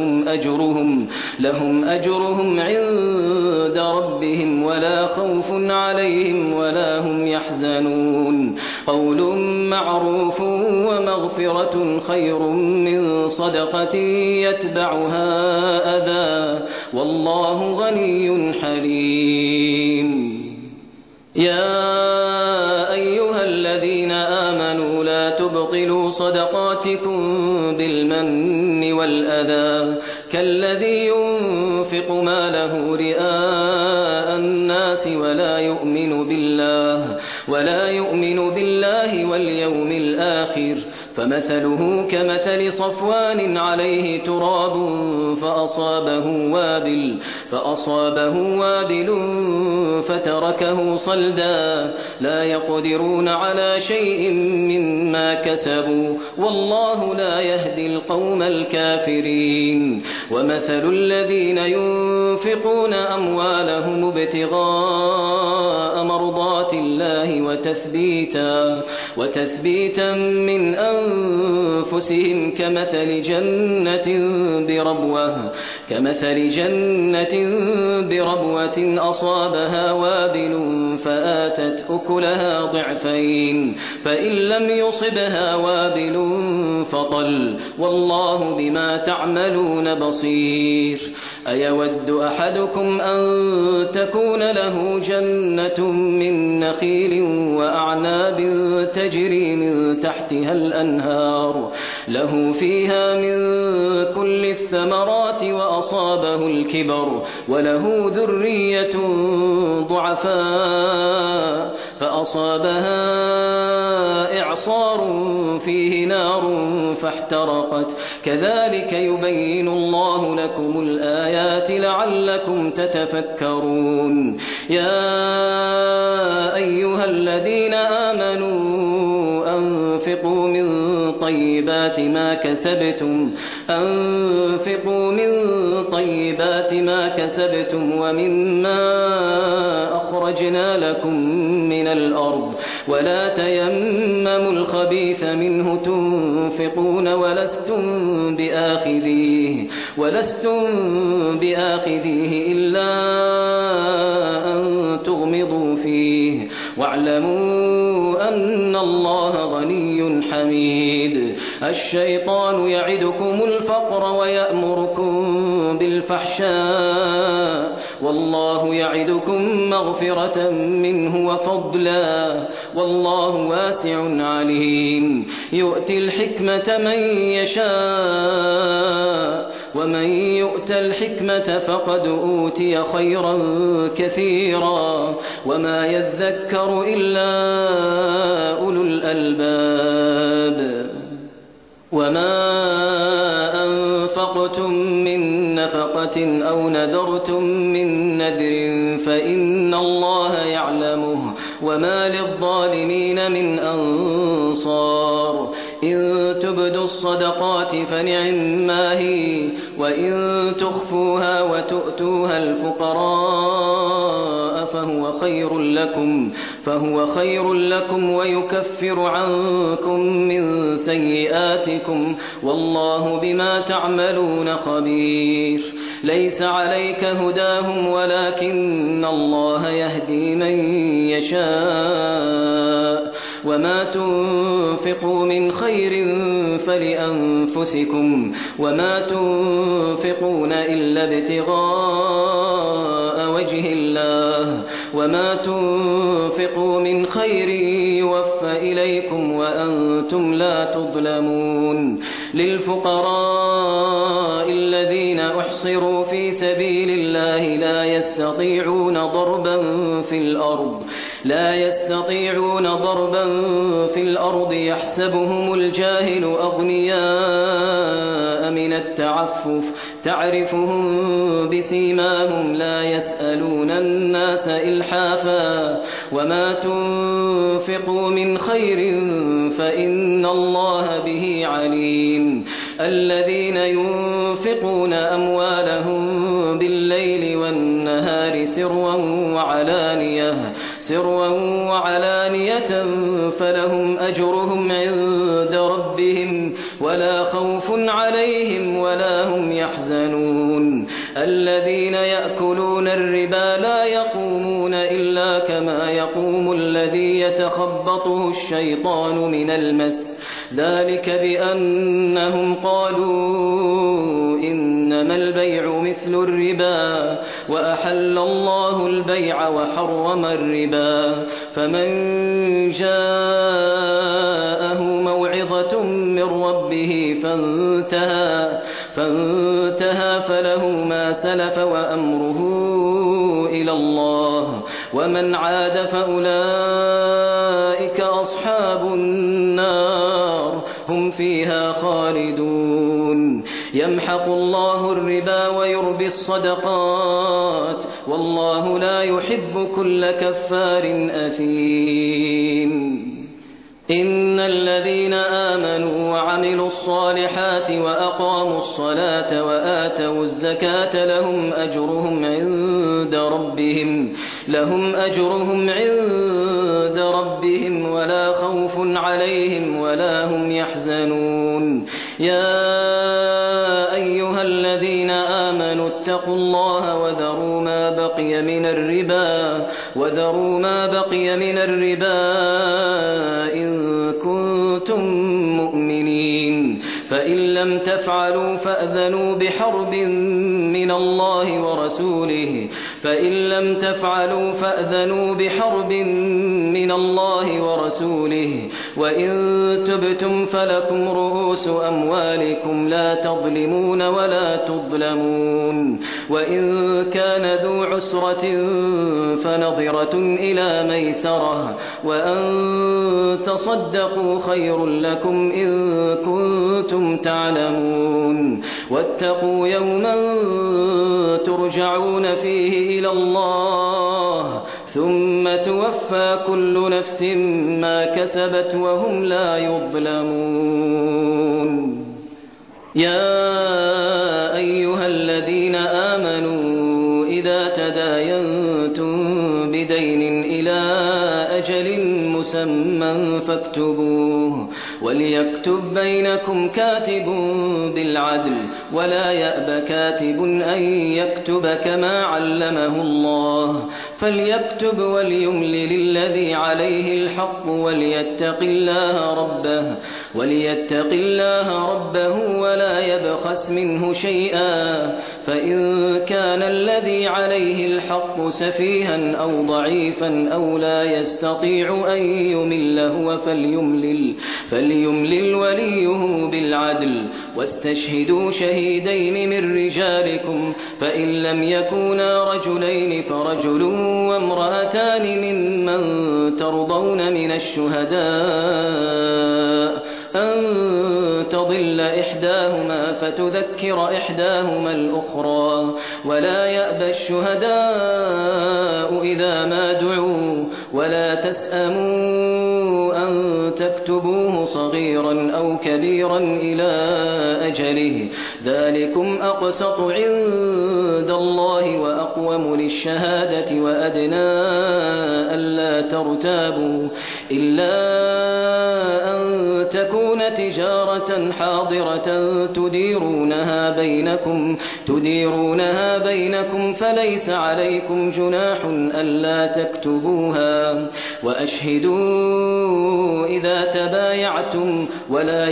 لهم أجرهم عند ربهم ولا خوف عليهم ولا هم يحزنون قول معروف ومغفرة خير من صدقة يتبعها أذى والله غني حليم يا أيها الذين آمنوا لا تبطلوا صدقاتكم بالمن والأذى كالذي ينفق ماله رئاء الناس ولا يؤمن بالله واليوم الآخر فمثله كمثل صفوان عليه تراب فأصابه وابل فتركه صلدا لا يقدرون على شيء مما كسبوا والله لا يهدي القوم الكافرين ومثل الذين ينفقون أموالهم ابتغاء مرضات الله وتثبيتا من أنفسهم كمثل جنة بربوة أصابها وابل فآتت أكلها ضعفين فإن لم يصبها وابل فطل والله بما تعملون بصير أيود أحدكم أن تكون له جنة من نخيل وأعناب تجري من تحتها الأنهار له فيها من كل الثمرات وأصابه الكبر وله ذرية ضعفاء فأصابها إعصار فيه نار فاحترقت كذلك يبين الله لكم الآيات لعلكم تتفكرون يا أيها الذين آمنوا أنفقوا من طيبات ما كسبتم ومما أخرجنا لكم من الأرض ولا تيمموا الخبيث منه تنفقون ولستم بآخذيه إلا أن تغمضوا فيه واعلموا أن الله غني حميد الشيطان يعدكم الفقر ويأمركم بالفحشاء والله يعدكم مغفرة منه وفضلا والله واسع عليم يؤتي الحكمة من يشاء ومن يؤت الحكمة فقد أوتي خيرا كثيرا وما يذكر إلا أولو الألباب وما أنفقتم من نفقة أو نذرتم من نذر فإن الله يعلمه وما للظالمين من أنصار إن تبدوا الصدقات فنعما هي وإن تخفوها وتؤتوها الفقراء فهو خير لكم ويكفر عنكم من سيئاتكم والله بما تعملون خبير ليس عليك هداهم ولكن الله يهدي من يشاء وما تنفقوا من خير فلأنفسكم وما تنفقون إلا ابتغاء وجه الله وما تنفقوا من خير يوفى إليكم وأنتم لا تظلمون للفقراء الذين أحصروا في سبيل الله لا يستطيعون ضربا في الأرض يحسبهم الجاهل أغنياء من التعفف تعرفهم بسيماهم لا يسألون الناس إلحافا وما تنفقوا من خير فإن الله به عليم الذين ينفقون أموالهم بالليل والنهار سرا وعلانية فلهم أجرهم عند ربهم ولا خوف عليهم ولا هم يحزنون الذين يأكلون الربا لا يقومون إلا كما يقوم الذي يتخبطه الشيطان من المس ذلك بأنهم قالوا إنما البيع مثل الربا وأحل الله البيع وحرم الربا فمن جاءه موعظة من ربه فانتهى فله ما سلف وأمره إلى الله ومن عاد فأولئك أصحاب النار هم فيها خالدون يمحق الله الربا ويربي الصدقات والله لا يحب كل كفار أثيم إن الذين آمنوا وعملوا الصالحات وأقاموا الصلاة وآتوا الزكاة لهم أجرهم عند ربهم ولا خوف عليهم ولا هم يحزنون يا أيها الذين آمنوا اتقوا الله وذروا ما بقي من الربا إن كنتم مؤمنين فإن لم تفعلوا فأذنوا بحرب من من الله ورسوله وإن تبتم فلكم رؤوس أموالكم لا تظلمون ولا تظلمون وإن كان ذو عسرة فنظرة إلى ميسرة وأن تصدقوا خير لكم إن كنتم تعلمون واتقوا يوما ترجعون فيه إلى الله ثم توفى كل نفس ما كسبت وهم لا يظلمون يا أيها الذين آمنوا إذا تداينتم بدين إلى أجل مسمى فاكتبوه وليكتب بينكم كاتب بالعدل ولا يأب كاتب أن يكتب كما علمه الله فليكتب وليملل الذي عليه الحق وليتق الله ربه ولا يبخس منه شيئا فإن كان الذي عليه الحق سفيها أو ضعيفا أو لا يستطيع أن يمل هو فليملل وليه بالعدل واستشهدوا شهيدين من رجالكم فإن لم يكونا رجلين فرجل وامرأتان ممن ترضون من الشهداء أن تضل إحداهما فتذكر إحداهما الأخرى ولا يأبى الشهداء إذا ما دعوا ولا تسأموا أن تكتبوه صغيرا أو كبيرا إلى أجله ذلكم أقسط عند الله وأقوم للشهادة وأدنى ألا ترتابوا إلا أن تكون تجارة حاضرة تديرونها بينكم فليس عليكم جناح ألا تكتبوها وأشهدوا إذا تبايعتم ولا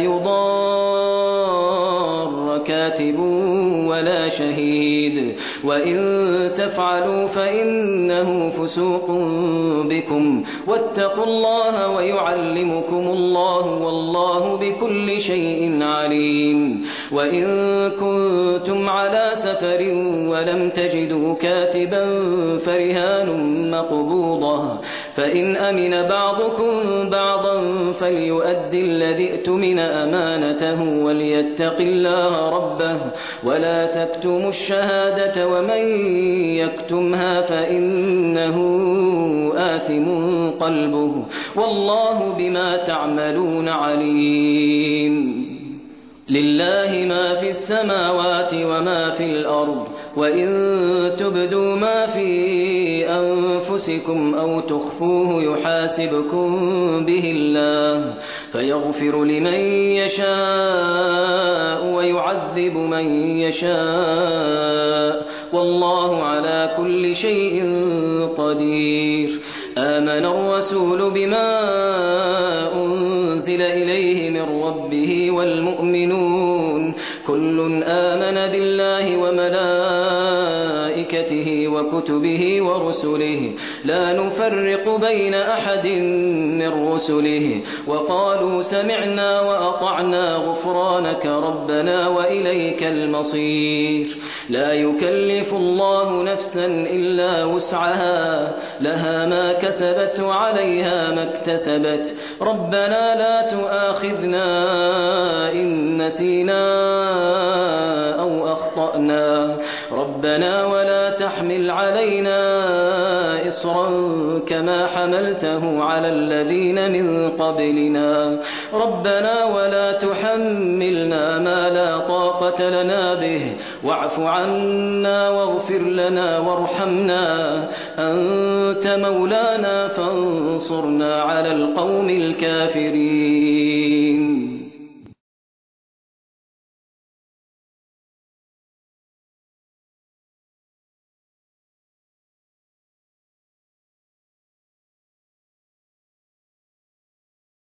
يضار كاتب ولا شهيد وإن تفعلوا فإنه فسوق بكم واتقوا الله ويعلمكم الله والله بكل شيء عليم وإن كنتم على سفر ولم تجدوا كاتبا فرهان مقبوضة فإن أمن بعضكم بعضا فليؤدي الذي ائتمن أمانته وليتق الله ربه ولا تكتموا الشهادة ومن يكتمها فإنه آثم قلبه والله بما تعملون عليم لله ما في السماوات وما في الأرض وإن تبدوا ما في أنفسكم أو تخفوه يحاسبكم به الله فيغفر لمن يشاء ويعذب من يشاء والله على كل شيء قدير آمن الرسول بما أنزل إليه من ربه والمؤمنون كل آمن بالله وملائكته وكتبه ورسله لا نفرق بين أحد من رسله وقالوا سمعنا وأطعنا غفرانك ربنا وإليك المصير لا يكلف الله نفسا إلا وسعها لها ما كسبت وعليها ما اكتسبت ربنا لا تؤاخذنا إن نسينا أو أخطأنا ربنا ولا تحمل علينا إصرا كما حملته على الذين من قبلنا ربنا ولا تحملنا ما لا طاقة لنا به واعف عنا واغفر لنا وارحمنا أنت مولانا فانصرنا على القوم الكافرين